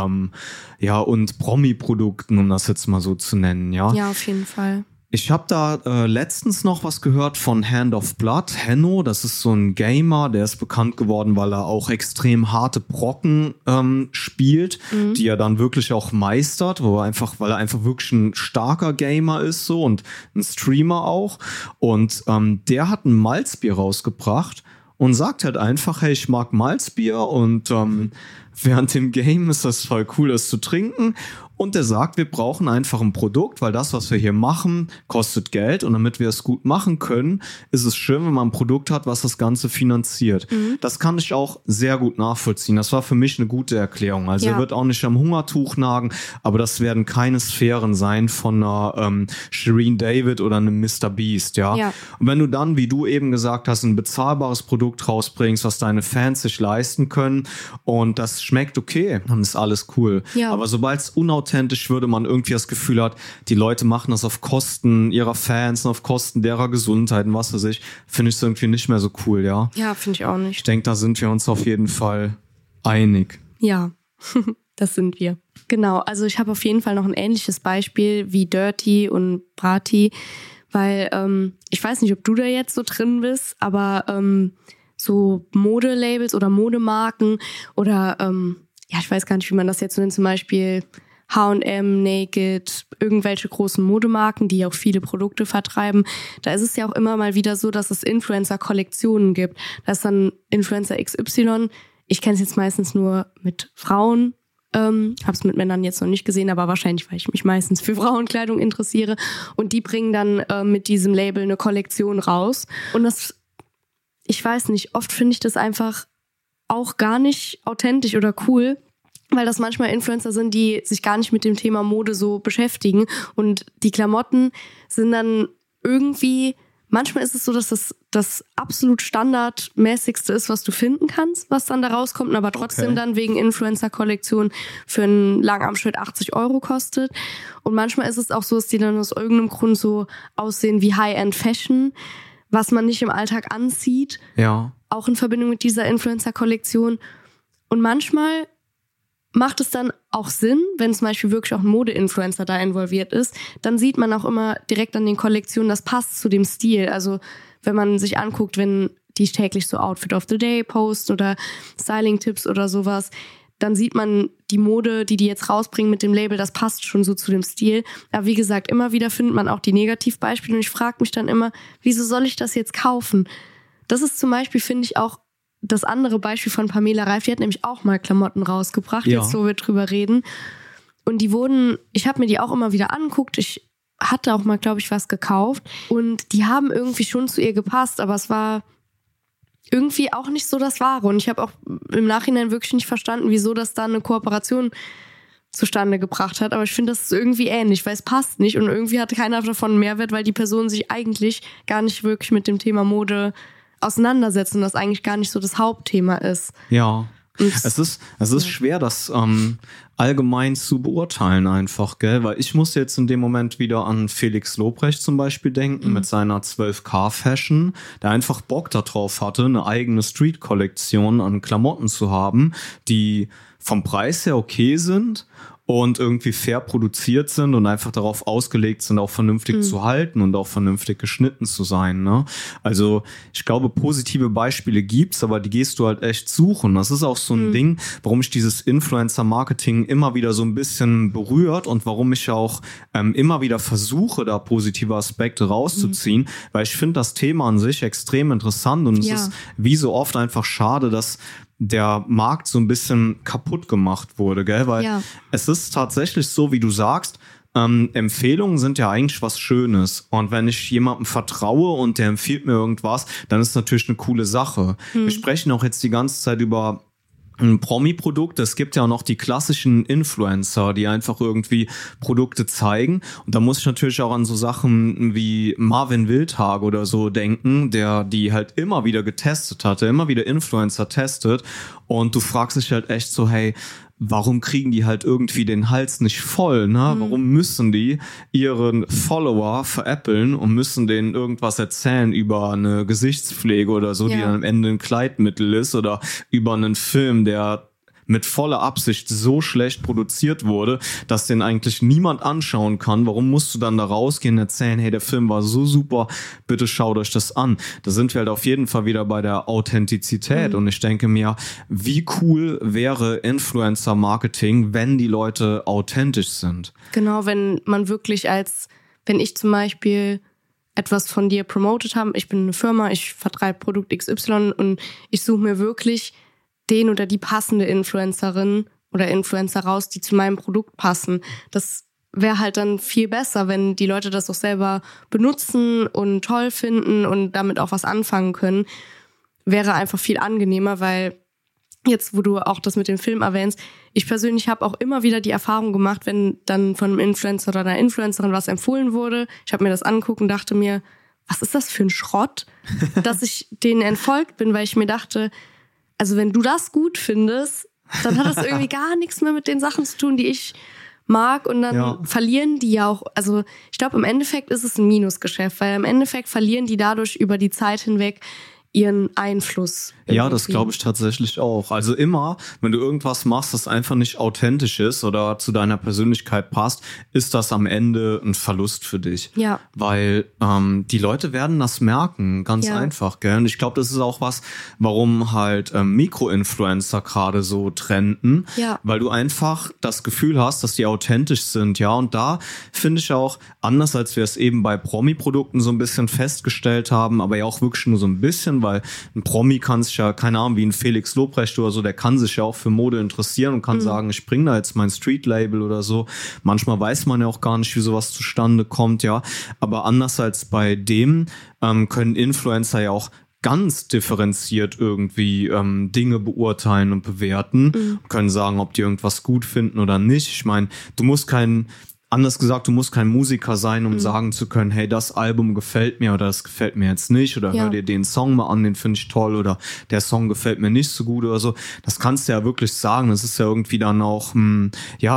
und Promi-Produkten, um das jetzt mal so zu nennen. Ja, auf jeden Fall. Ich habe da letztens noch was gehört von Hand of Blood, Henno. Das ist so ein Gamer, der ist bekannt geworden, weil er auch extrem harte Brocken spielt, die er dann wirklich auch meistert, weil er einfach wirklich ein starker Gamer ist so und ein Streamer auch. Und der hat ein Malzbier rausgebracht und sagt halt einfach, hey, ich mag Malzbier und während dem Game ist das voll cool, das zu trinken. Und er sagt, wir brauchen einfach ein Produkt, weil das, was wir hier machen, kostet Geld. Und damit wir es gut machen können, ist es schön, wenn man ein Produkt hat, was das Ganze finanziert. Das kann ich auch sehr gut nachvollziehen. Das war für mich eine gute Erklärung. Also er wird auch nicht am Hungertuch nagen, aber das werden keine Sphären sein von einer Shireen David oder einem Mr. Beast. Ja? Und wenn du dann, wie du eben gesagt hast, ein bezahlbares Produkt rausbringst, was deine Fans sich leisten können und das schmeckt okay, dann ist alles cool. Aber sobald es unauthentisch würde, man irgendwie das Gefühl hat, die Leute machen das auf Kosten ihrer Fans und auf Kosten derer Gesundheit und was weiß ich, finde ich es irgendwie nicht mehr so cool, ja? Ja, finde ich auch nicht. Ich denke, da sind wir uns auf jeden Fall einig. Ja, das sind wir. Genau, also ich habe auf jeden Fall noch ein ähnliches Beispiel wie Dirty und Brati, weil ich weiß nicht, ob du da jetzt so drin bist, aber so Modelabels oder Modemarken oder ich weiß gar nicht, wie man das jetzt nennt, zum Beispiel H&M, Naked, irgendwelche großen Modemarken, die auch viele Produkte vertreiben. Da ist es ja auch immer mal wieder so, dass es Influencer-Kollektionen gibt. Da ist dann Influencer XY. Ich kenne es jetzt meistens nur mit Frauen. Habe es mit Männern jetzt noch nicht gesehen, aber wahrscheinlich, weil ich mich meistens für Frauenkleidung interessiere. Und die bringen dann mit diesem Label eine Kollektion raus. Und das, ich weiß nicht, oft finde ich das einfach auch gar nicht authentisch oder cool, weil das manchmal Influencer sind, die sich gar nicht mit dem Thema Mode so beschäftigen. Und die Klamotten sind dann irgendwie, manchmal ist es so, dass das absolut standardmäßigste ist, was du finden kannst, was dann da rauskommt, aber trotzdem dann wegen Influencer-Kollektion für ein Langarmshirt 80 € kostet. Und manchmal ist es auch so, dass die dann aus irgendeinem Grund so aussehen wie High-End-Fashion, was man nicht im Alltag anzieht. Ja. Auch in Verbindung mit dieser Influencer-Kollektion. Und manchmal macht es dann auch Sinn, wenn zum Beispiel wirklich auch ein Mode-Influencer da involviert ist, dann sieht man auch immer direkt an den Kollektionen, das passt zu dem Stil. Also wenn man sich anguckt, wenn die täglich so Outfit of the Day post oder Styling-Tipps oder sowas, dann sieht man die Mode, die jetzt rausbringen mit dem Label, das passt schon so zu dem Stil. Aber wie gesagt, immer wieder findet man auch die Negativbeispiele und ich frage mich dann immer, wieso soll ich das jetzt kaufen? Das ist zum Beispiel, finde ich, auch das andere Beispiel von Pamela Reif, die hat nämlich auch mal Klamotten rausgebracht, jetzt wo wir drüber reden. Und ich habe mir die auch immer wieder angeguckt. Ich hatte auch mal, glaube ich, was gekauft. Und die haben irgendwie schon zu ihr gepasst, aber es war irgendwie auch nicht so das Wahre. Und ich habe auch im Nachhinein wirklich nicht verstanden, wieso das dann eine Kooperation zustande gebracht hat. Aber ich finde, das ist irgendwie ähnlich, weil es passt nicht. Und irgendwie hat keiner davon einen Mehrwert, weil die Person sich eigentlich gar nicht wirklich mit dem Thema Mode auseinandersetzen, das eigentlich gar nicht so das Hauptthema ist. Ja. Es ist schwer, das allgemein zu beurteilen einfach, gell? Weil ich muss jetzt in dem Moment wieder an Felix Lobrecht zum Beispiel denken, mit seiner 12K-Fashion, der einfach Bock darauf hatte, eine eigene Street-Kollektion an Klamotten zu haben, die vom Preis her okay sind und irgendwie fair produziert sind und einfach darauf ausgelegt sind, auch vernünftig zu halten und auch vernünftig geschnitten zu sein, ne? Also ich glaube, positive Beispiele gibt's, aber die gehst du halt echt suchen. Das ist auch so ein Ding, warum ich dieses Influencer-Marketing immer wieder so ein bisschen berührt und warum ich auch immer wieder versuche, da positive Aspekte rauszuziehen, weil ich finde das Thema an sich extrem interessant und es ist wie so oft einfach schade, dass der Markt so ein bisschen kaputt gemacht wurde, gell? Weil es ist tatsächlich so, wie du sagst, Empfehlungen sind ja eigentlich was Schönes. Und wenn ich jemandem vertraue und der empfiehlt mir irgendwas, dann ist natürlich eine coole Sache. Wir sprechen auch jetzt die ganze Zeit über ein Promi-Produkt. Es gibt ja auch noch die klassischen Influencer, die einfach irgendwie Produkte zeigen. Und da muss ich natürlich auch an so Sachen wie Marvin Wildhage oder so denken, der die halt immer wieder getestet hatte, immer wieder Influencer testet. Und du fragst dich halt echt so, hey, warum kriegen die halt irgendwie den Hals nicht voll, ne? Warum müssen die ihren Follower veräppeln und müssen denen irgendwas erzählen über eine Gesichtspflege oder so, die dann am Ende ein Kleidmittel ist, oder über einen Film, der mit voller Absicht so schlecht produziert wurde, dass den eigentlich niemand anschauen kann. Warum musst du dann da rausgehen und erzählen, hey, der Film war so super, bitte schaut euch das an. Da sind wir halt auf jeden Fall wieder bei der Authentizität. Und ich denke mir, wie cool wäre Influencer-Marketing, wenn die Leute authentisch sind? Genau, wenn man wirklich wenn ich zum Beispiel etwas von dir promotet habe, ich bin eine Firma, ich vertreibe Produkt XY und ich suche mir wirklich den oder die passende Influencerin oder Influencer raus, die zu meinem Produkt passen. Das wäre halt dann viel besser, wenn die Leute das auch selber benutzen und toll finden und damit auch was anfangen können. Wäre einfach viel angenehmer, weil jetzt, wo du auch das mit dem Film erwähnst, ich persönlich habe auch immer wieder die Erfahrung gemacht, wenn dann von einem Influencer oder einer Influencerin was empfohlen wurde, ich habe mir das angeguckt und dachte mir, was ist das für ein Schrott, dass ich denen entfolgt bin, weil ich mir dachte, also wenn du das gut findest, dann hat das irgendwie gar nichts mehr mit den Sachen zu tun, die ich mag, und dann verlieren die ja auch, also ich glaube, im Endeffekt ist es ein Minusgeschäft, weil im Endeffekt verlieren die dadurch über die Zeit hinweg ihren Einfluss. Ja, das glaube ich tatsächlich auch. Also immer, wenn du irgendwas machst, das einfach nicht authentisch ist oder zu deiner Persönlichkeit passt, ist das am Ende ein Verlust für dich. Ja. Weil die Leute werden das merken, ganz einfach, gell? Und ich glaube, das ist auch was, warum halt Mikroinfluencer gerade so trenden, weil du einfach das Gefühl hast, dass die authentisch sind, ja. Und da finde ich auch, anders als wir es eben bei Promi-Produkten so ein bisschen festgestellt haben, aber ja auch wirklich nur so ein bisschen, weil ein Promi kann sich ja, keine Ahnung, wie ein Felix Lobrecht oder so, der kann sich ja auch für Mode interessieren und kann sagen, ich bringe da jetzt mein Street-Label oder so. Manchmal weiß man ja auch gar nicht, wie sowas zustande kommt, ja. Aber anders als bei dem können Influencer ja auch ganz differenziert irgendwie Dinge beurteilen und bewerten, können sagen, ob die irgendwas gut finden oder nicht. Ich meine, anders gesagt, du musst kein Musiker sein, um sagen zu können, hey, das Album gefällt mir oder das gefällt mir jetzt nicht, oder hör dir den Song mal an, den finde ich toll, oder der Song gefällt mir nicht so gut oder so. Das kannst du ja wirklich sagen. Das ist ja irgendwie dann auch, einem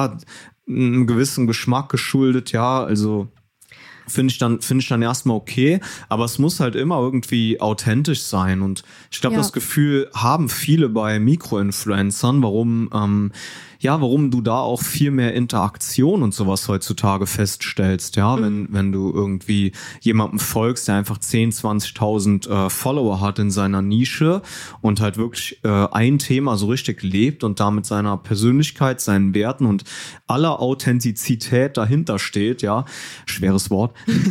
gewissen Geschmack geschuldet, ja, also finde ich dann erstmal okay, aber es muss halt immer irgendwie authentisch sein, und ich glaube, das Gefühl haben viele bei Mikroinfluencern, warum du da auch viel mehr Interaktion und sowas heutzutage feststellst, ja, wenn du irgendwie jemandem folgst, der einfach 10.000, 20.000 Follower hat in seiner Nische und halt wirklich ein Thema so richtig lebt und da mit seiner Persönlichkeit, seinen Werten und aller Authentizität dahinter steht, ja, schweres Wort.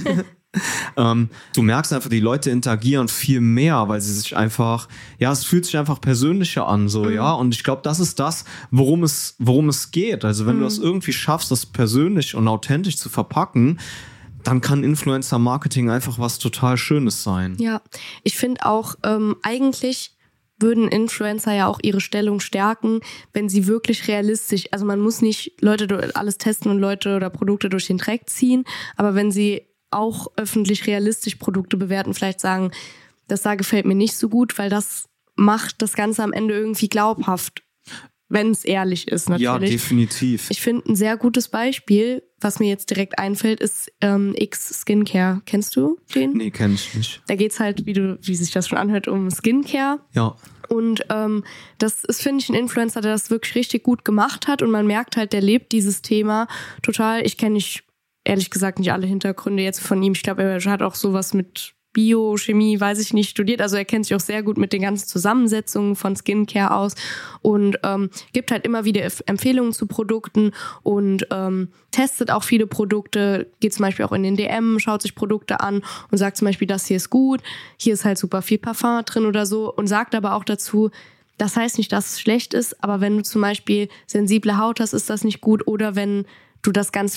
Du merkst einfach, die Leute interagieren viel mehr, weil sie sich einfach, es fühlt sich einfach persönlicher an, so, ja. Und ich glaube, das ist das, worum es geht. Also wenn du das irgendwie schaffst, das persönlich und authentisch zu verpacken, dann kann Influencer-Marketing einfach was total Schönes sein. Ja, ich finde auch, eigentlich würden Influencer ja auch ihre Stellung stärken, wenn sie wirklich realistisch, also man muss nicht Leute alles testen und Leute oder Produkte durch den Dreck ziehen, aber wenn sie auch öffentlich realistisch Produkte bewerten, vielleicht sagen, das da gefällt mir nicht so gut, weil das macht das Ganze am Ende irgendwie glaubhaft, wenn es ehrlich ist, natürlich. Ja, definitiv. Ich finde, ein sehr gutes Beispiel, was mir jetzt direkt einfällt, ist X Skincare. Kennst du den? Nee, kenn ich nicht. Da geht's halt, wie sich das schon anhört, um Skincare. Ja. Und das ist, finde ich, ein Influencer, der das wirklich richtig gut gemacht hat, und man merkt halt, der lebt dieses Thema total. Ich kenne ehrlich gesagt nicht alle Hintergründe jetzt von ihm. Ich glaube, er hat auch sowas mit Biochemie, weiß ich nicht, studiert. Also er kennt sich auch sehr gut mit den ganzen Zusammensetzungen von Skincare aus und gibt halt immer wieder Empfehlungen zu Produkten und testet auch viele Produkte, geht zum Beispiel auch in den DM, schaut sich Produkte an und sagt zum Beispiel, das hier ist gut, hier ist halt super viel Parfum drin oder so, und sagt aber auch dazu, das heißt nicht, dass es schlecht ist, aber wenn du zum Beispiel sensible Haut hast, ist das nicht gut, oder wenn du das ganz viel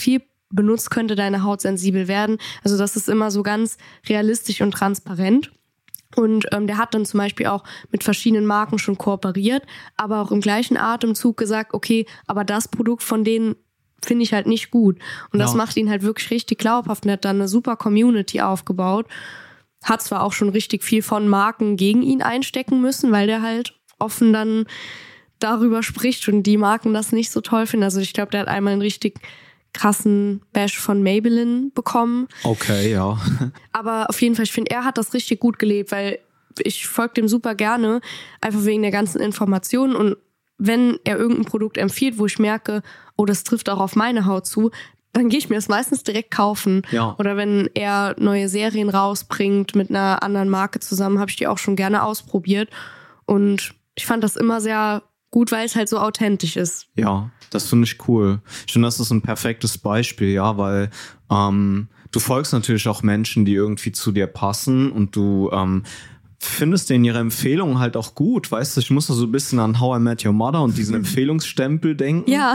benutzt, könnte deine Haut sensibel werden. Also das ist immer so ganz realistisch und transparent. Und der hat dann zum Beispiel auch mit verschiedenen Marken schon kooperiert, aber auch im gleichen Atemzug gesagt, okay, aber das Produkt von denen finde ich halt nicht gut. Und das macht ihn halt wirklich richtig glaubhaft und hat dann eine super Community aufgebaut. Hat zwar auch schon richtig viel von Marken gegen ihn einstecken müssen, weil der halt offen dann darüber spricht und die Marken das nicht so toll finden. Also ich glaube, der hat einmal einen richtig krassen Bash von Maybelline bekommen. Okay, ja. Aber auf jeden Fall, ich finde, er hat das richtig gut gelebt, weil ich folge dem super gerne, einfach wegen der ganzen Informationen. Und wenn er irgendein Produkt empfiehlt, wo ich merke, oh, das trifft auch auf meine Haut zu, dann gehe ich mir das meistens direkt kaufen. Ja. Oder wenn er neue Serien rausbringt mit einer anderen Marke zusammen, habe ich die auch schon gerne ausprobiert. Und ich fand das immer sehr gut, weil es halt so authentisch ist. Ja, das finde ich cool. Ich finde, das ist ein perfektes Beispiel, ja, weil du folgst natürlich auch Menschen, die irgendwie zu dir passen und du findest denen ihre Empfehlungen halt auch gut, weißt du, ich muss da so ein bisschen an How I Met Your Mother und diesen Empfehlungsstempel denken. Ja.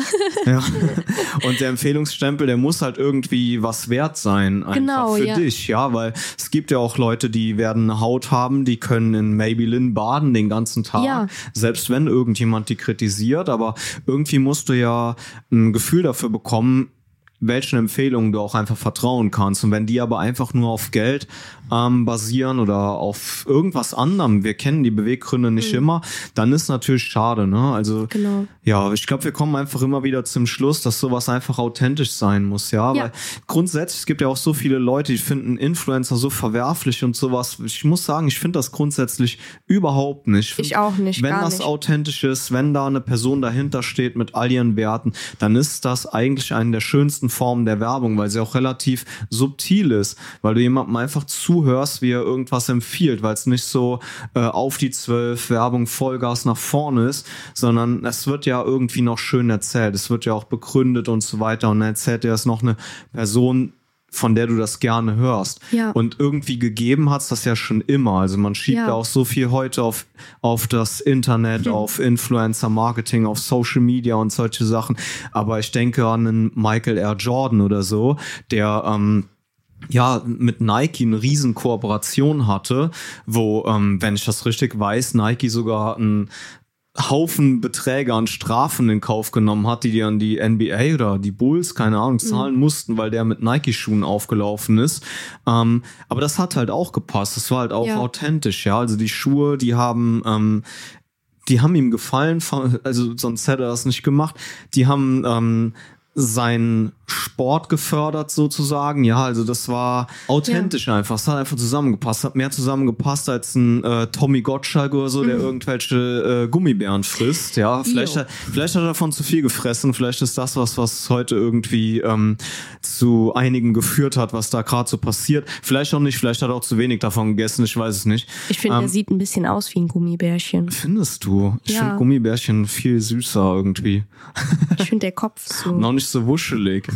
Und der Empfehlungsstempel, der muss halt irgendwie was wert sein, einfach für dich, ja, weil es gibt ja auch Leute, die werden eine Haut haben, die können in Maybelline baden den ganzen Tag, selbst wenn irgendjemand die kritisiert, aber irgendwie musst du ja ein Gefühl dafür bekommen, welchen Empfehlungen du auch einfach vertrauen kannst. Und wenn die aber einfach nur auf Geld basieren oder auf irgendwas anderem, wir kennen die Beweggründe nicht immer, dann ist natürlich schade, ne? Also ja, ich glaube, wir kommen einfach immer wieder zum Schluss, dass sowas einfach authentisch sein muss, ja? Weil grundsätzlich, es gibt ja auch so viele Leute, die finden Influencer so verwerflich und sowas. Ich muss sagen, ich finde das grundsätzlich überhaupt nicht. Ich auch nicht, wenn gar das nicht. Authentisch ist, wenn da eine Person dahinter steht mit all ihren Werten, dann ist das eigentlich eine der schönsten Formen der Werbung, weil sie auch relativ subtil ist, weil du jemandem einfach zuhörst, wie er irgendwas empfiehlt, weil es nicht so auf die 12 Werbung Vollgas nach vorne ist, sondern es wird ja irgendwie noch schön erzählt, es wird ja auch begründet und so weiter und dann erzählt dir es noch eine Person, von der du das gerne hörst. Ja. Und irgendwie gegeben hat's das ja schon immer. Also man schiebt ja auch so viel heute auf das Internet, auf Influencer-Marketing, auf Social Media und solche Sachen. Aber ich denke an einen Michael R. Jordan oder so, der mit Nike eine riesen Kooperation hatte, wo, wenn ich das richtig weiß, Nike sogar einen Haufen Beträge an Strafen in Kauf genommen hat, die an die NBA oder die Bulls, keine Ahnung, zahlen mussten, weil der mit Nike-Schuhen aufgelaufen ist. Aber das hat halt auch gepasst. Das war halt auch authentisch, ja. Also die Schuhe, die haben ihm gefallen, also sonst hätte er das nicht gemacht. Die haben seinen Sport gefördert sozusagen, ja, also das war authentisch einfach, es hat einfach zusammengepasst, hat mehr zusammengepasst als ein Tommy Gottschalk oder so, der irgendwelche Gummibären frisst, ja, vielleicht hat er davon zu viel gefressen, vielleicht ist das was heute irgendwie zu einigen geführt hat, was da gerade so passiert, vielleicht auch nicht, vielleicht hat er auch zu wenig davon gegessen, ich weiß es nicht. Ich finde, er sieht ein bisschen aus wie ein Gummibärchen. Findest du? Ich finde Gummibärchen viel süßer irgendwie. Ich finde der Kopf so. Noch nicht so wuschelig.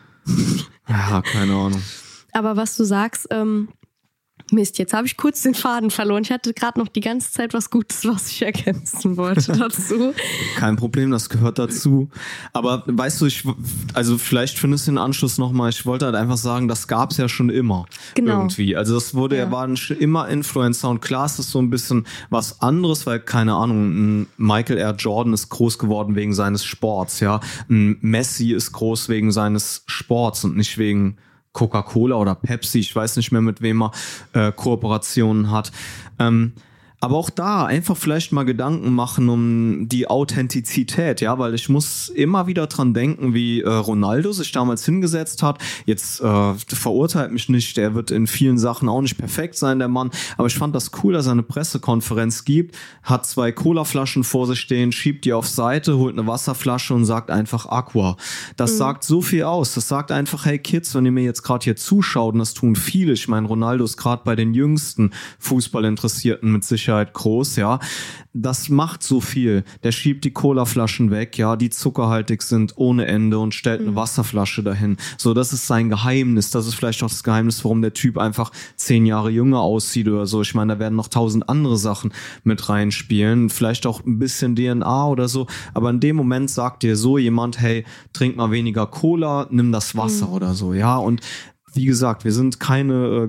Ja, keine Ahnung. Aber was du sagst, Mist, jetzt habe ich kurz den Faden verloren. Ich hatte gerade noch die ganze Zeit was Gutes, was ich ergänzen wollte dazu. Kein Problem, das gehört dazu. Aber weißt du, also vielleicht findest du den Anschluss nochmal, ich wollte halt einfach sagen, das gab's ja schon immer. Genau. Irgendwie. Also das waren schon immer Influencer und klar ist das so ein bisschen was anderes, weil, keine Ahnung, ein Michael R. Jordan ist groß geworden wegen seines Sports, ja. Ein Messi ist groß wegen seines Sports und nicht wegen Coca-Cola oder Pepsi, ich weiß nicht mehr, mit wem er Kooperationen hat. Aber auch da einfach vielleicht mal Gedanken machen um die Authentizität, ja, weil ich muss immer wieder dran denken, wie Ronaldo sich damals hingesetzt hat. Jetzt verurteilt mich nicht, der wird in vielen Sachen auch nicht perfekt sein, der Mann, aber ich fand das cool, dass er eine Pressekonferenz gibt, hat 2 Colaflaschen vor sich stehen, schiebt die auf Seite, holt eine Wasserflasche und sagt einfach Aqua. Das sagt so viel aus. Das sagt einfach, hey Kids, wenn ihr mir jetzt gerade hier zuschaut, und das tun viele, ich meine, Ronaldo ist gerade bei den jüngsten Fußballinteressierten mit Sicherheit Sicherheit groß, ja. Das macht so viel. Der schiebt die Colaflaschen weg, ja, die zuckerhaltig sind ohne Ende und stellt eine Wasserflasche dahin. So, das ist sein Geheimnis. Das ist vielleicht auch das Geheimnis, warum der Typ einfach 10 Jahre jünger aussieht oder so. Ich meine, da werden noch 1000 andere Sachen mit reinspielen. Vielleicht auch ein bisschen DNA oder so. Aber in dem Moment sagt dir so jemand, hey, trink mal weniger Cola, nimm das Wasser oder so, ja. Und wie gesagt, wir sind keine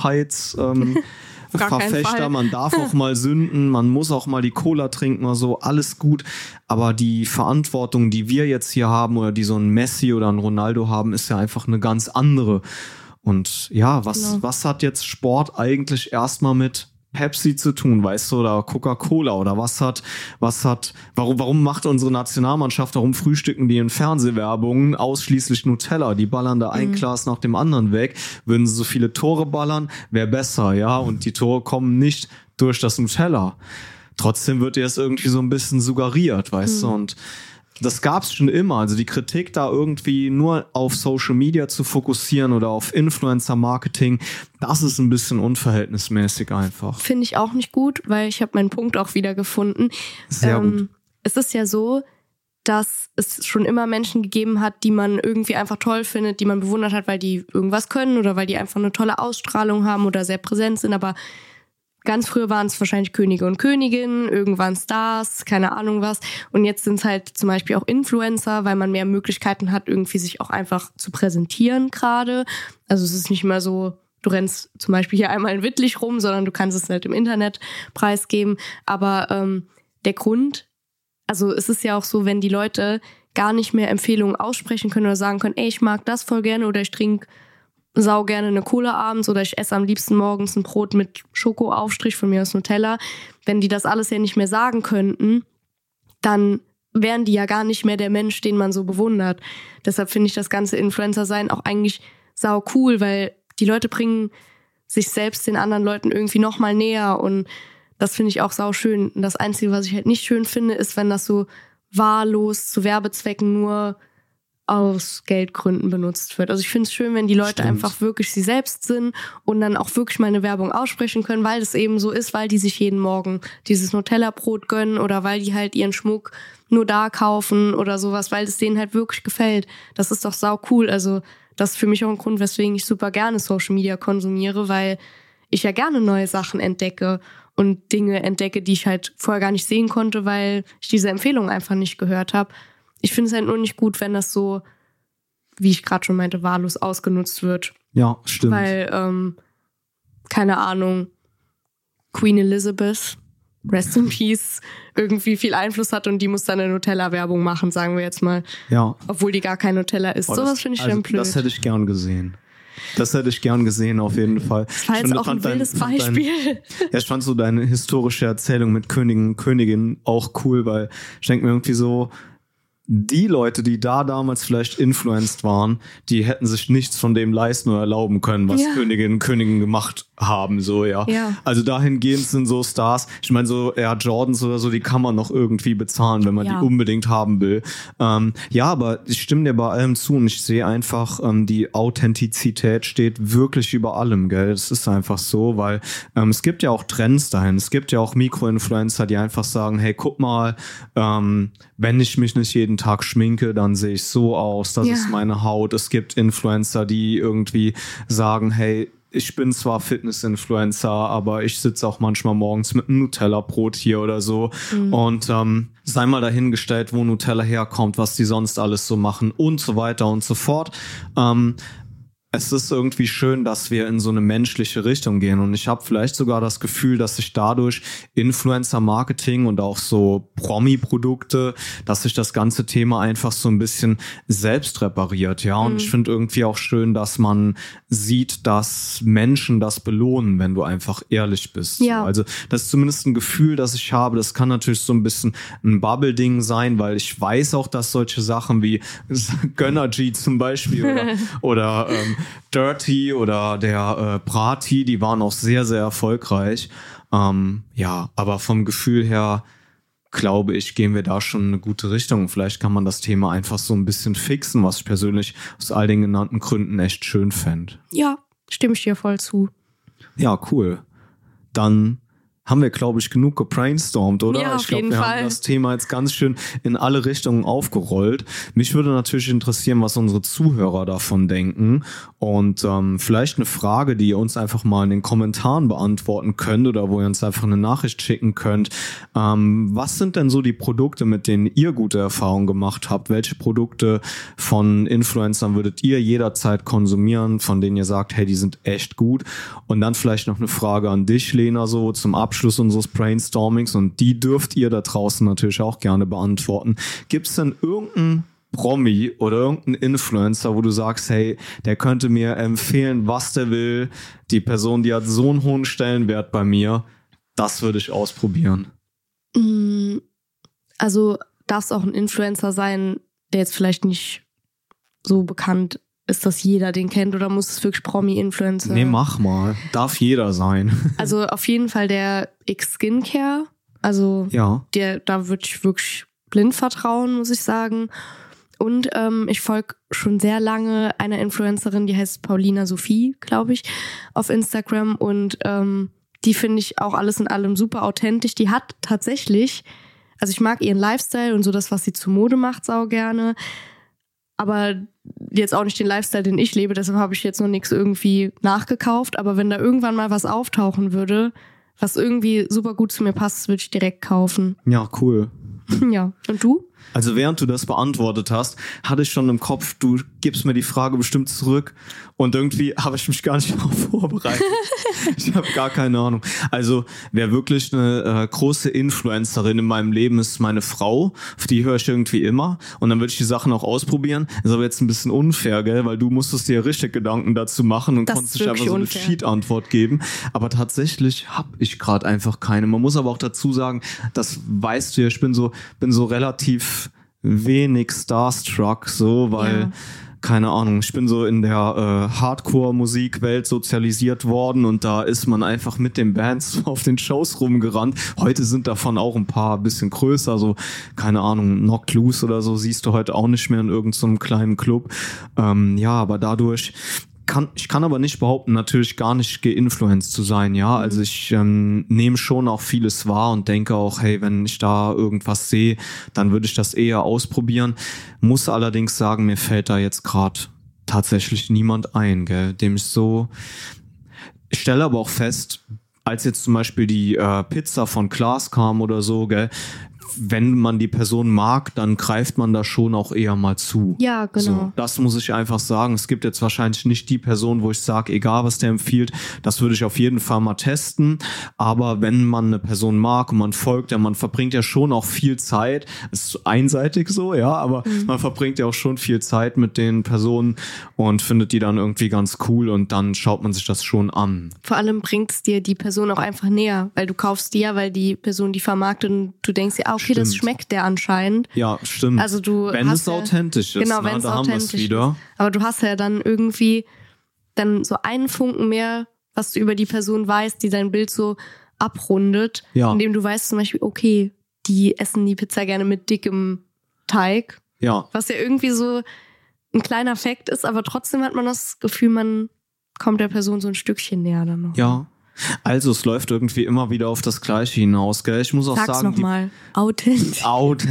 Verfechter, man darf auch mal sünden, man muss auch mal die Cola trinken oder so, alles gut, aber die Verantwortung, die wir jetzt hier haben oder die so ein Messi oder ein Ronaldo haben, ist ja einfach eine ganz andere. Und ja, was hat jetzt Sport eigentlich erstmal mit Pepsi zu tun, weißt du, oder Coca-Cola oder warum macht unsere Nationalmannschaft, warum frühstücken die in Fernsehwerbungen ausschließlich Nutella? Die ballern da ein Glas nach dem anderen weg. Würden sie so viele Tore ballern, wäre besser, ja, und die Tore kommen nicht durch das Nutella. Trotzdem wird dir das irgendwie so ein bisschen suggeriert, weißt du, und das gab's schon immer, also die Kritik da irgendwie nur auf Social Media zu fokussieren oder auf Influencer-Marketing, das ist ein bisschen unverhältnismäßig einfach. Finde ich auch nicht gut, weil ich habe meinen Punkt auch wieder gefunden. Sehr gut. Es ist ja so, dass es schon immer Menschen gegeben hat, die man irgendwie einfach toll findet, die man bewundert hat, weil die irgendwas können oder weil die einfach eine tolle Ausstrahlung haben oder sehr präsent sind, aber ganz früher waren es wahrscheinlich Könige und Königinnen, irgendwann Stars, keine Ahnung was. Und jetzt sind es halt zum Beispiel auch Influencer, weil man mehr Möglichkeiten hat, irgendwie sich auch einfach zu präsentieren gerade. Also es ist nicht mehr so, du rennst zum Beispiel hier einmal in Wittlich rum, sondern du kannst es halt im Internet preisgeben. Aber der Grund, also es ist ja auch so, wenn die Leute gar nicht mehr Empfehlungen aussprechen können oder sagen können, ey, ich mag das voll gerne oder ich trinke sau gerne eine Cola abends oder ich esse am liebsten morgens ein Brot mit Schokoaufstrich, von mir aus Nutella. Wenn die das alles ja nicht mehr sagen könnten, dann wären die ja gar nicht mehr der Mensch, den man so bewundert. Deshalb finde ich das ganze Influencer-Sein auch eigentlich sau cool, weil die Leute bringen sich selbst den anderen Leuten irgendwie noch mal näher und das finde ich auch sau schön. Und das Einzige, was ich halt nicht schön finde, ist, wenn das so wahllos zu Werbezwecken nur aus Geldgründen benutzt wird. Also ich finde es schön, wenn die Leute einfach wirklich sie selbst sind und dann auch wirklich mal eine Werbung aussprechen können, weil es eben so ist, weil die sich jeden Morgen dieses Nutella-Brot gönnen oder weil die halt ihren Schmuck nur da kaufen oder sowas, weil es denen halt wirklich gefällt. Das ist doch sau cool. Also das ist für mich auch ein Grund, weswegen ich super gerne Social Media konsumiere, weil ich ja gerne neue Sachen entdecke und Dinge entdecke, die ich halt vorher gar nicht sehen konnte, weil ich diese Empfehlung einfach nicht gehört habe. Ich finde es halt nur nicht gut, wenn das so, wie ich gerade schon meinte, wahllos ausgenutzt wird. Ja, stimmt. Weil, keine Ahnung, Queen Elizabeth, rest in peace, irgendwie viel Einfluss hat und die muss dann eine Nutella-Werbung machen, sagen wir jetzt mal. Ja. Obwohl die gar kein Nutella ist. Sowas finde ich schon blöd. Das hätte ich gern gesehen. Das hätte ich gern gesehen, auf jeden Fall. Das war jetzt auch ein wildes Beispiel. Ich fand so deine historische Erzählung mit Königin auch cool, weil ich denke mir irgendwie so, die Leute, die da damals vielleicht influenced waren, die hätten sich nichts von dem leisten oder erlauben können, was Königinnen und Königen gemacht haben, so, ja. Also dahingehend sind so Stars, ich meine so Air Jordans oder so, die kann man noch irgendwie bezahlen, wenn man die unbedingt haben will. Aber ich stimme dir bei allem zu und ich sehe einfach, die Authentizität steht wirklich über allem, gell. Das ist einfach so, weil es gibt ja auch Trends dahin, es gibt ja auch Mikroinfluencer, die einfach sagen, hey, guck mal, wenn ich mich nicht jeden Tag schminke, dann sehe ich so aus, das ist meine Haut. Es gibt Influencer, die irgendwie sagen, hey, ich bin zwar Fitness-Influencer, aber ich sitze auch manchmal morgens mit einem Nutella-Brot hier oder so. Und sei mal dahingestellt, wo Nutella herkommt, was die sonst alles so machen und so weiter und so fort. Es ist irgendwie schön, dass wir in so eine menschliche Richtung gehen und ich habe vielleicht sogar das Gefühl, dass sich dadurch Influencer-Marketing und auch so Promi-Produkte, dass sich das ganze Thema einfach so ein bisschen selbst repariert, ja. Und ich finde irgendwie auch schön, dass man sieht, dass Menschen das belohnen, wenn du einfach ehrlich bist. Ja. So. Also das ist zumindest ein Gefühl, das ich habe. Das kann natürlich so ein bisschen ein Bubble-Ding sein, weil ich weiß auch, dass solche Sachen wie Gönnergy zum Beispiel oder Dirty oder der Prati, die waren auch sehr, sehr erfolgreich. Aber vom Gefühl her, glaube ich, gehen wir da schon in eine gute Richtung. Vielleicht kann man das Thema einfach so ein bisschen fixen, was ich persönlich aus all den genannten Gründen echt schön fände. Ja, stimme ich dir voll zu. Ja, cool. Dann haben wir, glaube ich, genug gebrainstormt, oder? Ja, ich glaube, wir haben das Thema jetzt ganz schön in alle Richtungen aufgerollt. Mich würde natürlich interessieren, was unsere Zuhörer davon denken. Und vielleicht eine Frage, die ihr uns einfach mal in den Kommentaren beantworten könnt oder wo ihr uns einfach eine Nachricht schicken könnt. Was sind denn so die Produkte, mit denen ihr gute Erfahrungen gemacht habt? Welche Produkte von Influencern würdet ihr jederzeit konsumieren, von denen ihr sagt, hey, die sind echt gut? Und dann vielleicht noch eine Frage an dich, Lena, so zum Abschluss unseres Brainstormings, und die dürft ihr da draußen natürlich auch gerne beantworten. Gibt es denn irgendeinen Promi oder irgendeinen Influencer, wo du sagst, hey, der könnte mir empfehlen, was der will, die Person, die hat so einen hohen Stellenwert bei mir, das würde ich ausprobieren? Also darf es auch ein Influencer sein, der jetzt vielleicht nicht so bekannt ist, dass jeder den kennt, oder muss es wirklich Promi-Influencer? Nee, mach mal. Darf jeder sein. Also auf jeden Fall der X-Skincare. Also ja. Da würde ich wirklich blind vertrauen, muss ich sagen. Und ich folge schon sehr lange einer Influencerin, die heißt Paulina Sophie, glaube ich, auf Instagram. Und die finde ich auch alles in allem super authentisch. Die hat tatsächlich, also ich mag ihren Lifestyle und so das, was sie zur Mode macht, sau gerne. Aber jetzt auch nicht den Lifestyle, den ich lebe, deshalb habe ich jetzt noch nichts irgendwie nachgekauft. Aber wenn da irgendwann mal was auftauchen würde, was irgendwie super gut zu mir passt, würde ich direkt kaufen. Ja, cool. Ja, und du? Also während du das beantwortet hast, hatte ich schon im Kopf, du gibst mir die Frage bestimmt zurück, und irgendwie habe ich mich gar nicht darauf vorbereitet. Ich habe gar keine Ahnung. Also wer wirklich eine große Influencerin in meinem Leben ist, meine Frau. Auf die höre ich irgendwie immer, und dann würde ich die Sachen auch ausprobieren. Ist aber jetzt ein bisschen unfair, gell, weil du musstest dir richtig Gedanken dazu machen und konntest nicht einfach so eine Cheat-Antwort geben. Aber tatsächlich habe ich gerade einfach keine. Man muss aber auch dazu sagen, das weißt du ja, ich bin so relativ wenig starstruck, so, weil... Ja. Keine Ahnung, ich bin so in der Hardcore-Musikwelt sozialisiert worden, und da ist man einfach mit den Bands auf den Shows rumgerannt. Heute sind davon auch ein paar bisschen größer, so, keine Ahnung, Knocked Loose oder so siehst du heute auch nicht mehr in irgendeinem kleinen Club. Ja, aber dadurch... Ich kann aber nicht behaupten, natürlich gar nicht geinfluenced zu sein, ja. Also ich nehme schon auch vieles wahr und denke auch, hey, wenn ich da irgendwas sehe, dann würde ich das eher ausprobieren. Muss allerdings sagen, mir fällt da jetzt gerade tatsächlich niemand ein, gell, dem ich so... Ich stelle aber auch fest, als jetzt zum Beispiel die Pizza von Klaas kam oder so, gell, wenn man die Person mag, dann greift man da schon auch eher mal zu. Ja, genau. So, das muss ich einfach sagen. Es gibt jetzt wahrscheinlich nicht die Person, wo ich sage, egal was der empfiehlt, das würde ich auf jeden Fall mal testen. Aber wenn man eine Person mag und man folgt ja, man verbringt ja schon auch viel Zeit. Ist einseitig so, ja, aber man verbringt ja auch schon viel Zeit mit den Personen und findet die dann irgendwie ganz cool, und dann schaut man sich das schon an. Vor allem bringt es dir die Person auch einfach näher, weil du kaufst die ja, weil die Person die vermarktet, und du denkst dir, okay, das schmeckt der anscheinend. Ja, stimmt. Also wenn es authentisch ist, genau, wenn es authentisch ist. Aber du hast ja dann irgendwie dann so einen Funken mehr, was du über die Person weißt, die dein Bild so abrundet, indem du weißt zum Beispiel, okay, die essen die Pizza gerne mit dickem Teig. Ja. Was ja irgendwie so ein kleiner Fakt ist, aber trotzdem hat man das Gefühl, man kommt der Person so ein Stückchen näher dann noch. Ja. Also es läuft irgendwie immer wieder auf das Gleiche hinaus, gell? Ich muss auch Sag's sagen, nochmal. Authentisch.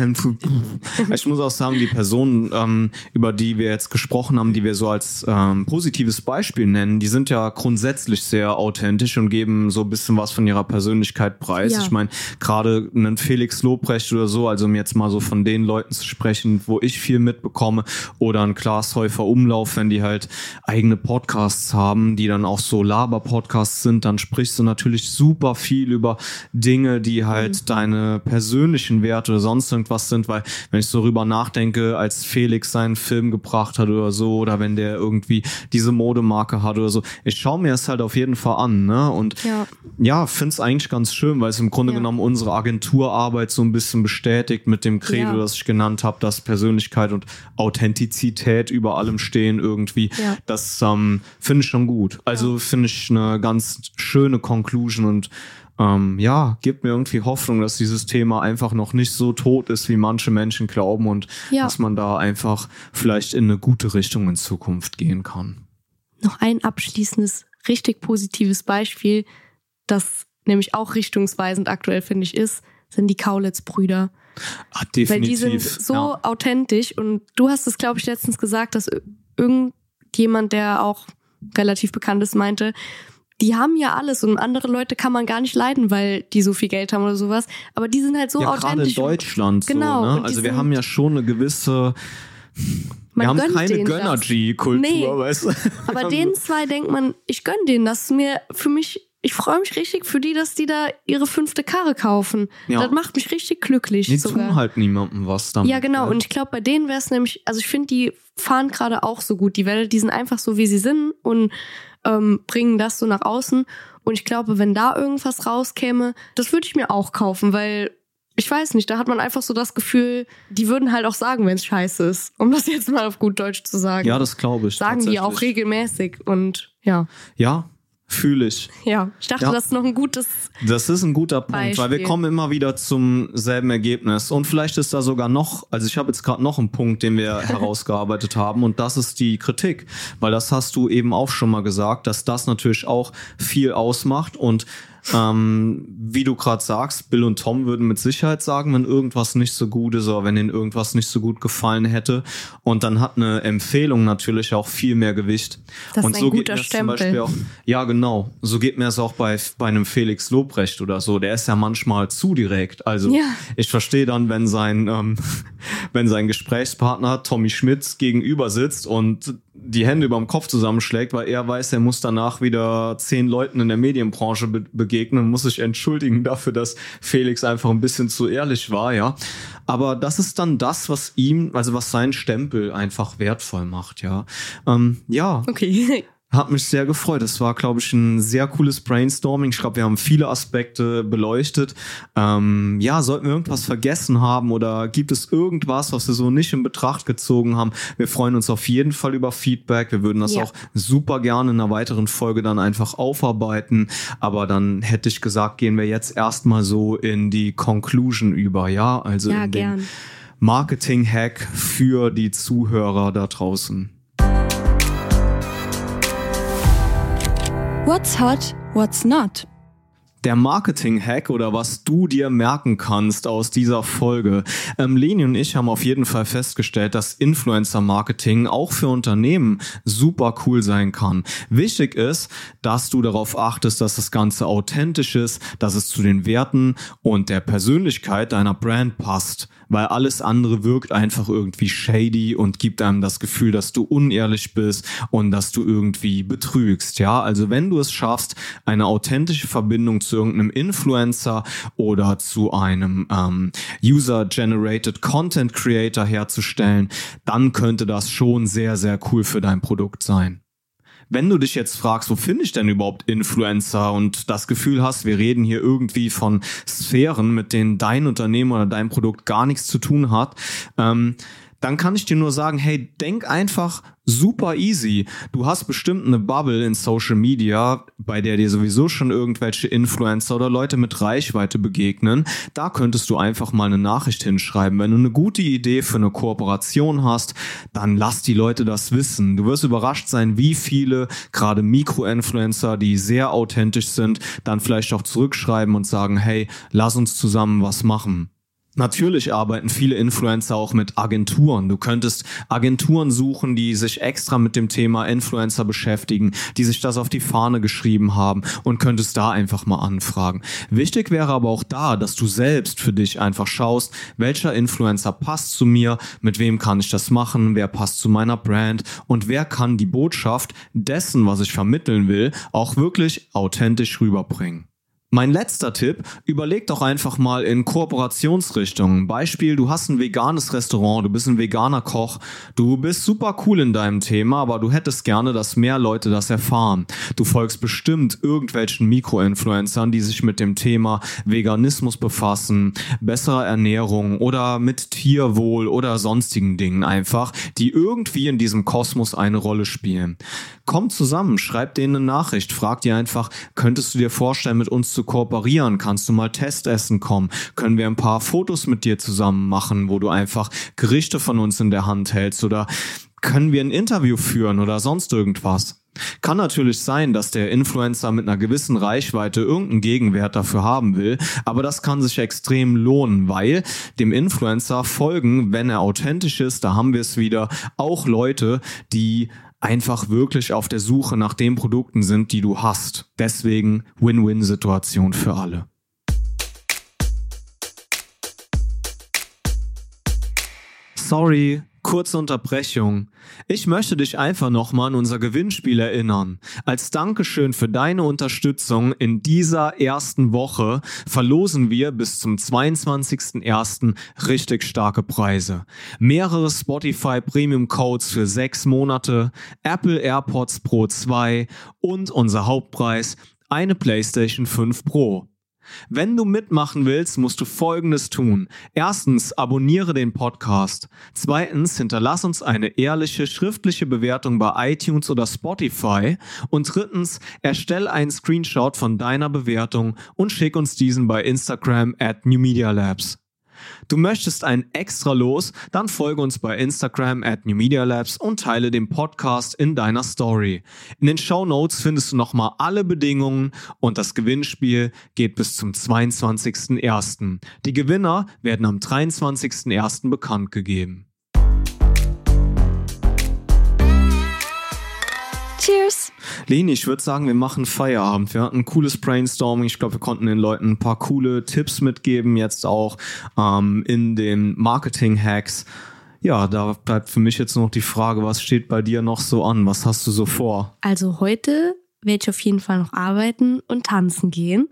Ich muss auch sagen, die Personen, über die wir jetzt gesprochen haben, die wir so als positives Beispiel nennen, die sind ja grundsätzlich sehr authentisch und geben so ein bisschen was von ihrer Persönlichkeit preis. Ja. Ich meine, gerade einen Felix Lobrecht oder so, also um jetzt mal so von den Leuten zu sprechen, wo ich viel mitbekomme, oder ein Klaas Häufer Umlauf, wenn die halt eigene Podcasts haben, die dann auch so Laber-Podcasts sind, dann sprichst du natürlich super viel über Dinge, die halt deine persönlichen Werte oder sonst irgendwas sind, weil wenn ich so rüber nachdenke, als Felix seinen Film gebracht hat oder so, oder wenn der irgendwie diese Modemarke hat oder so, ich schaue mir es halt auf jeden Fall an, ne? Und ja, finde es eigentlich ganz schön, weil es im Grunde genommen unsere Agenturarbeit so ein bisschen bestätigt mit dem Credo, das ich genannt habe, dass Persönlichkeit und Authentizität über allem stehen irgendwie. Ja. Das finde ich schon gut. Also finde ich eine ganz schöne Conclusion, und gibt mir irgendwie Hoffnung, dass dieses Thema einfach noch nicht so tot ist, wie manche Menschen glauben, und dass man da einfach vielleicht in eine gute Richtung in Zukunft gehen kann. Noch ein abschließendes, richtig positives Beispiel, das nämlich auch richtungsweisend aktuell, finde ich, sind die Kaulitz-Brüder. Definitiv. Weil die sind so authentisch und du hast es, glaube ich, letztens gesagt, dass irgendjemand, der auch relativ bekannt ist, meinte, die haben ja alles und andere Leute kann man gar nicht leiden, weil die so viel Geld haben oder sowas. Aber die sind halt so authentisch. Gerade in Deutschland genau, so, ne? Also wir haben ja schon eine gewisse... Wir haben keine Gönnergy-Kultur, weißt du? Aber den zwei denkt man, ich gönn denen, das ist mir für mich, ich freue mich richtig für die, dass die da ihre 5. Karre kaufen. Ja. Das macht mich richtig glücklich. Die tun halt niemandem was damit. Ja, genau. Und ich glaube, bei denen wäre es nämlich, also ich finde, die fahren gerade auch so gut. Die sind einfach so, wie sie sind und bringen das so nach außen. Und ich glaube, wenn da irgendwas rauskäme, das würde ich mir auch kaufen, weil ich weiß nicht, da hat man einfach so das Gefühl, die würden halt auch sagen, wenn es scheiße ist, um das jetzt mal auf gut Deutsch zu sagen. Ja, das glaube ich. Sagen die auch regelmäßig und ja. Ja, fühle ich. Ja, ich dachte, das ist noch ein gutes Das ist ein guter Punkt, Beispiel. weil wir kommen immer wieder zum selben Ergebnis. Und vielleicht ist da sogar noch, also ich habe jetzt gerade noch einen Punkt, den wir herausgearbeitet haben und das ist die Kritik. Weil das hast du eben auch schon mal gesagt, dass das natürlich auch viel ausmacht und wie du gerade sagst, Bill und Tom würden mit Sicherheit sagen, wenn irgendwas nicht so gut ist oder wenn ihnen irgendwas nicht so gut gefallen hätte. Und dann hat eine Empfehlung natürlich auch viel mehr Gewicht. Das und ist so ein geht guter mir Stempel. zum Beispiel auch, ja genau, so geht mir es auch bei einem Felix Lobrecht oder so. Der ist ja manchmal zu direkt. Also ich verstehe dann, wenn sein Gesprächspartner Tommy Schmitz gegenüber sitzt und die Hände überm Kopf zusammenschlägt, weil er weiß, er muss danach wieder 10 Leuten in der Medienbranche begegnen, muss sich entschuldigen dafür, dass Felix einfach ein bisschen zu ehrlich war, ja. Aber das ist dann das, was was seinen Stempel einfach wertvoll macht, ja. Okay. Hat mich sehr gefreut. Das war, glaube ich, ein sehr cooles Brainstorming. Ich glaube, wir haben viele Aspekte beleuchtet. Sollten wir irgendwas vergessen haben oder gibt es irgendwas, was wir so nicht in Betracht gezogen haben? Wir freuen uns auf jeden Fall über Feedback. Wir würden das auch super gerne in einer weiteren Folge dann einfach aufarbeiten. Aber dann hätte ich gesagt, gehen wir jetzt erstmal so in die Conclusion über, ja? Also in den Marketing-Hack für die Zuhörer da draußen. What's hot, what's not? Der Marketing-Hack oder was du dir merken kannst aus dieser Folge. Leni und ich haben auf jeden Fall festgestellt, dass Influencer-Marketing auch für Unternehmen super cool sein kann. Wichtig ist, dass du darauf achtest, dass das Ganze authentisch ist, dass es zu den Werten und der Persönlichkeit deiner Brand passt. Weil alles andere wirkt einfach irgendwie shady und gibt einem das Gefühl, dass du unehrlich bist und dass du irgendwie betrügst. Ja, also wenn du es schaffst, eine authentische Verbindung zu irgendeinem Influencer oder zu einem User-Generated Content Creator herzustellen, dann könnte das schon sehr, sehr cool für dein Produkt sein. Wenn du dich jetzt fragst, wo finde ich denn überhaupt Influencer und das Gefühl hast, wir reden hier irgendwie von Sphären, mit denen dein Unternehmen oder dein Produkt gar nichts zu tun hat, dann kann ich dir nur sagen, hey, denk einfach super easy. Du hast bestimmt eine Bubble in Social Media, bei der dir sowieso schon irgendwelche Influencer oder Leute mit Reichweite begegnen. Da könntest du einfach mal eine Nachricht hinschreiben. Wenn du eine gute Idee für eine Kooperation hast, dann lass die Leute das wissen. Du wirst überrascht sein, wie viele, gerade Mikro-Influencer, die sehr authentisch sind, dann vielleicht auch zurückschreiben und sagen, hey, lass uns zusammen was machen. Natürlich arbeiten viele Influencer auch mit Agenturen. Du könntest Agenturen suchen, die sich extra mit dem Thema Influencer beschäftigen, die sich das auf die Fahne geschrieben haben und könntest da einfach mal anfragen. Wichtig wäre aber auch da, dass du selbst für dich einfach schaust, welcher Influencer passt zu mir, mit wem kann ich das machen, wer passt zu meiner Brand und wer kann die Botschaft dessen, was ich vermitteln will, auch wirklich authentisch rüberbringen. Mein letzter Tipp, überleg doch einfach mal in Kooperationsrichtungen. Beispiel, du hast ein veganes Restaurant, du bist ein veganer Koch, du bist super cool in deinem Thema, aber du hättest gerne, dass mehr Leute das erfahren. Du folgst bestimmt irgendwelchen Mikroinfluencern, die sich mit dem Thema Veganismus befassen, bessere Ernährung oder mit Tierwohl oder sonstigen Dingen einfach, die irgendwie in diesem Kosmos eine Rolle spielen. Kommt zusammen, schreib denen eine Nachricht, frag die einfach, könntest du dir vorstellen, mit uns zu kooperieren? Kannst du mal Testessen kommen? Können wir ein paar Fotos mit dir zusammen machen, wo du einfach Gerichte von uns in der Hand hältst? Oder können wir ein Interview führen oder sonst irgendwas? Kann natürlich sein, dass der Influencer mit einer gewissen Reichweite irgendeinen Gegenwert dafür haben will, aber das kann sich extrem lohnen, weil dem Influencer folgen, wenn er authentisch ist, da haben wir es wieder, auch Leute, die einfach wirklich auf der Suche nach den Produkten sind, die du hast. Deswegen Win-Win-Situation für alle. Sorry, kurze Unterbrechung. Ich möchte dich einfach nochmal an unser Gewinnspiel erinnern. Als Dankeschön für deine Unterstützung in dieser ersten Woche verlosen wir bis zum 22.01. richtig starke Preise. Mehrere Spotify Premium Codes für 6 Monate, Apple AirPods Pro 2 und unser Hauptpreis, eine PlayStation 5 Pro. Wenn du mitmachen willst, musst du Folgendes tun. Erstens, abonniere den Podcast. Zweitens, hinterlass uns eine ehrliche, schriftliche Bewertung bei iTunes oder Spotify. Und drittens, erstell einen Screenshot von deiner Bewertung und schick uns diesen bei Instagram @NewMediaLabs. Du möchtest ein Extra-Los? Dann folge uns bei Instagram @NewMediaLabs und teile den Podcast in deiner Story. In den Shownotes findest du nochmal alle Bedingungen und das Gewinnspiel geht bis zum 22.01. Die Gewinner werden am 23.01. bekannt gegeben. Cheers! Leni, ich würde sagen, wir machen Feierabend. Wir hatten ein cooles Brainstorming. Ich glaube, wir konnten den Leuten ein paar coole Tipps mitgeben, jetzt auch in den Marketing-Hacks. Ja, da bleibt für mich jetzt noch die Frage, was steht bei dir noch so an? Was hast du so vor? Also heute werde ich auf jeden Fall noch arbeiten und tanzen gehen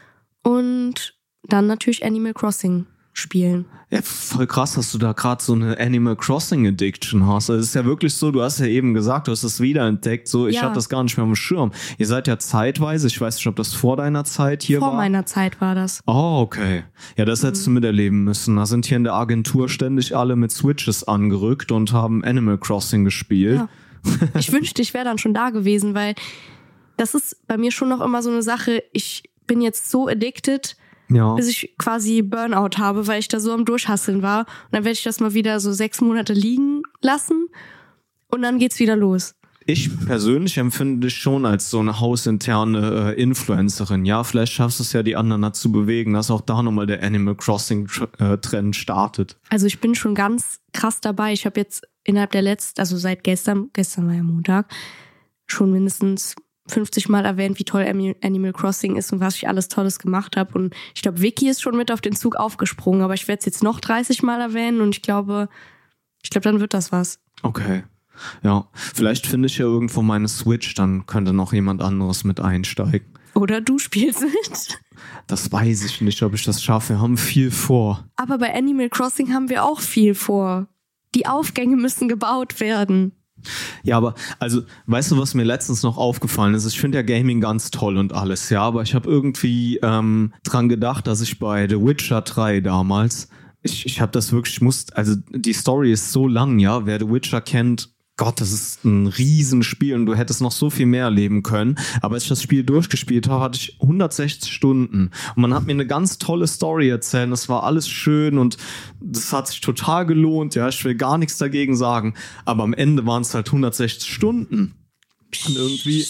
und dann natürlich Animal Crossing spielen. Ja, voll krass, dass du da gerade so eine Animal Crossing Addiction hast. Also es ist ja wirklich so, du hast ja eben gesagt, du hast es wiederentdeckt. So, ich hatte das gar nicht mehr auf dem Schirm. Ihr seid ja zeitweise, ich weiß nicht, ob das vor deiner Zeit hier war. Vor meiner Zeit war das. Oh, okay. Ja, das hättest du miterleben müssen. Da sind hier in der Agentur ständig alle mit Switches angerückt und haben Animal Crossing gespielt. Ja. Ich wünschte, ich wäre dann schon da gewesen, weil das ist bei mir schon noch immer so eine Sache. Ich bin jetzt so addicted, bis ich quasi Burnout habe, weil ich da so am Durchhasseln war. Und dann werde ich das mal wieder so 6 Monate liegen lassen und dann geht's wieder los. Ich persönlich empfinde dich schon als so eine hausinterne Influencerin. Ja, vielleicht schaffst du es ja, die anderen dazu bewegen, dass auch da nochmal der Animal Crossing Trend startet. Also ich bin schon ganz krass dabei. Ich habe jetzt innerhalb der also seit gestern war ja Montag, schon mindestens 50 Mal erwähnt, wie toll Animal Crossing ist und was ich alles Tolles gemacht habe. Und ich glaube, Vicky ist schon mit auf den Zug aufgesprungen, aber ich werde es jetzt noch 30 Mal erwähnen und ich glaube, dann wird das was. Okay. Ja, vielleicht finde ich ja irgendwo meine Switch, dann könnte noch jemand anderes mit einsteigen. Oder du spielst mit. Das weiß ich nicht, ob ich das schaffe. Wir haben viel vor. Aber bei Animal Crossing haben wir auch viel vor. Die Aufgänge müssen gebaut werden. Ja, aber also, weißt du, was mir letztens noch aufgefallen ist? Ich finde ja Gaming ganz toll und alles, ja, aber ich habe irgendwie dran gedacht, dass ich bei The Witcher 3 damals, ich habe das wirklich, also die Story ist so lang, ja, wer The Witcher kennt, Gott, das ist ein Riesenspiel und du hättest noch so viel mehr erleben können. Aber als ich das Spiel durchgespielt habe, hatte ich 160 Stunden. Und man hat mir eine ganz tolle Story erzählt. Das war alles schön und das hat sich total gelohnt. Ja, ich will gar nichts dagegen sagen. Aber am Ende waren es halt 160 Stunden. Und irgendwie.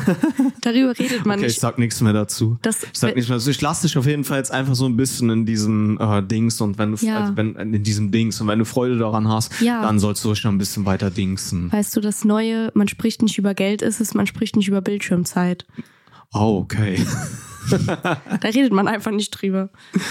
Darüber redet man nicht. Ich sag nichts mehr dazu. Ich lasse dich auf jeden Fall jetzt einfach so ein bisschen in diesem Dings und wenn du in diesem Dings und wenn du Freude daran hast, dann sollst du schon ein bisschen weiter dingsen. Weißt du, das Neue, man spricht nicht über Geld, man spricht nicht über Bildschirmzeit. Oh, okay. Da redet man einfach nicht drüber.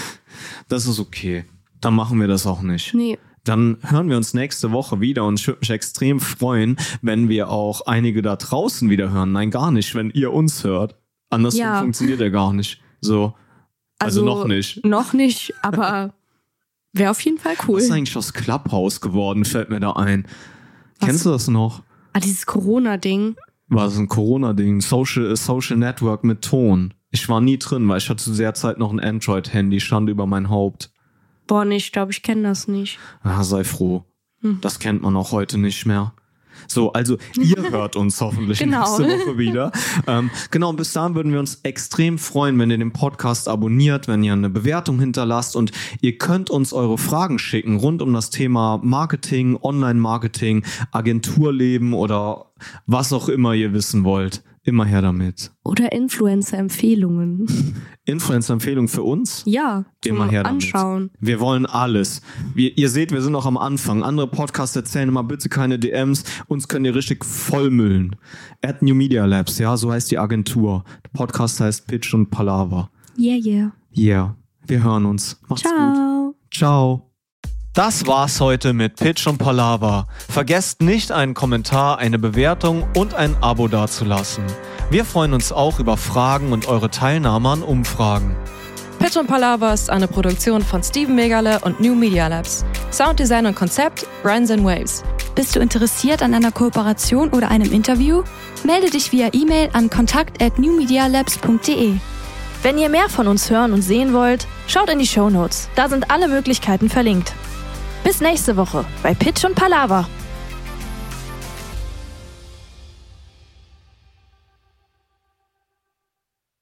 Das ist okay. Dann machen wir das auch nicht. Nee. Dann hören wir uns nächste Woche wieder und ich würde mich extrem freuen, wenn wir auch einige da draußen wieder hören. Nein, gar nicht, wenn ihr uns hört. Andersrum funktioniert ja gar nicht. So. Also noch nicht. Noch nicht, aber wäre auf jeden Fall cool. Was ist eigentlich aus Clubhouse geworden, fällt mir da ein. Kennst du das noch? Dieses Corona-Ding. War das ein Corona-Ding? Social Network mit Ton. Ich war nie drin, weil ich hatte zu der Zeit noch ein Android-Handy, stand über mein Haupt. Boah, ich glaube, ich kenne das nicht. Sei froh. Das kennt man auch heute nicht mehr. So, also ihr hört uns hoffentlich nächste Woche wieder. Genau, bis dahin würden wir uns extrem freuen, wenn ihr den Podcast abonniert, wenn ihr eine Bewertung hinterlasst und ihr könnt uns eure Fragen schicken rund um das Thema Marketing, Online-Marketing, Agenturleben oder was auch immer ihr wissen wollt. Immer her damit. Oder Influencer-Empfehlungen. Influencer-Empfehlungen für uns? Ja, immer her damit. Anschauen. Wir wollen alles. Ihr seht, wir sind noch am Anfang. Andere Podcasts erzählen immer, bitte keine DMs. Uns könnt ihr richtig vollmüllen. New Media Labs, ja, so heißt die Agentur. Der Podcast heißt Pitch und Palaver. Yeah. Yeah. Wir hören uns. Macht's gut. Ciao. Das war's heute mit Pitch und Palaver. Vergesst nicht, einen Kommentar, eine Bewertung und ein Abo dazulassen. Wir freuen uns auch über Fragen und eure Teilnahme an Umfragen. Pitch und Palaver ist eine Produktion von Steven Megale und New Media Labs. Sounddesign und Konzept, Brands & Waves. Bist du interessiert an einer Kooperation oder einem Interview? Melde dich via E-Mail an kontakt@newmedialabs.de. Wenn ihr mehr von uns hören und sehen wollt, schaut in die Shownotes. Da sind alle Möglichkeiten verlinkt. Bis nächste Woche bei Pitch und Palaver.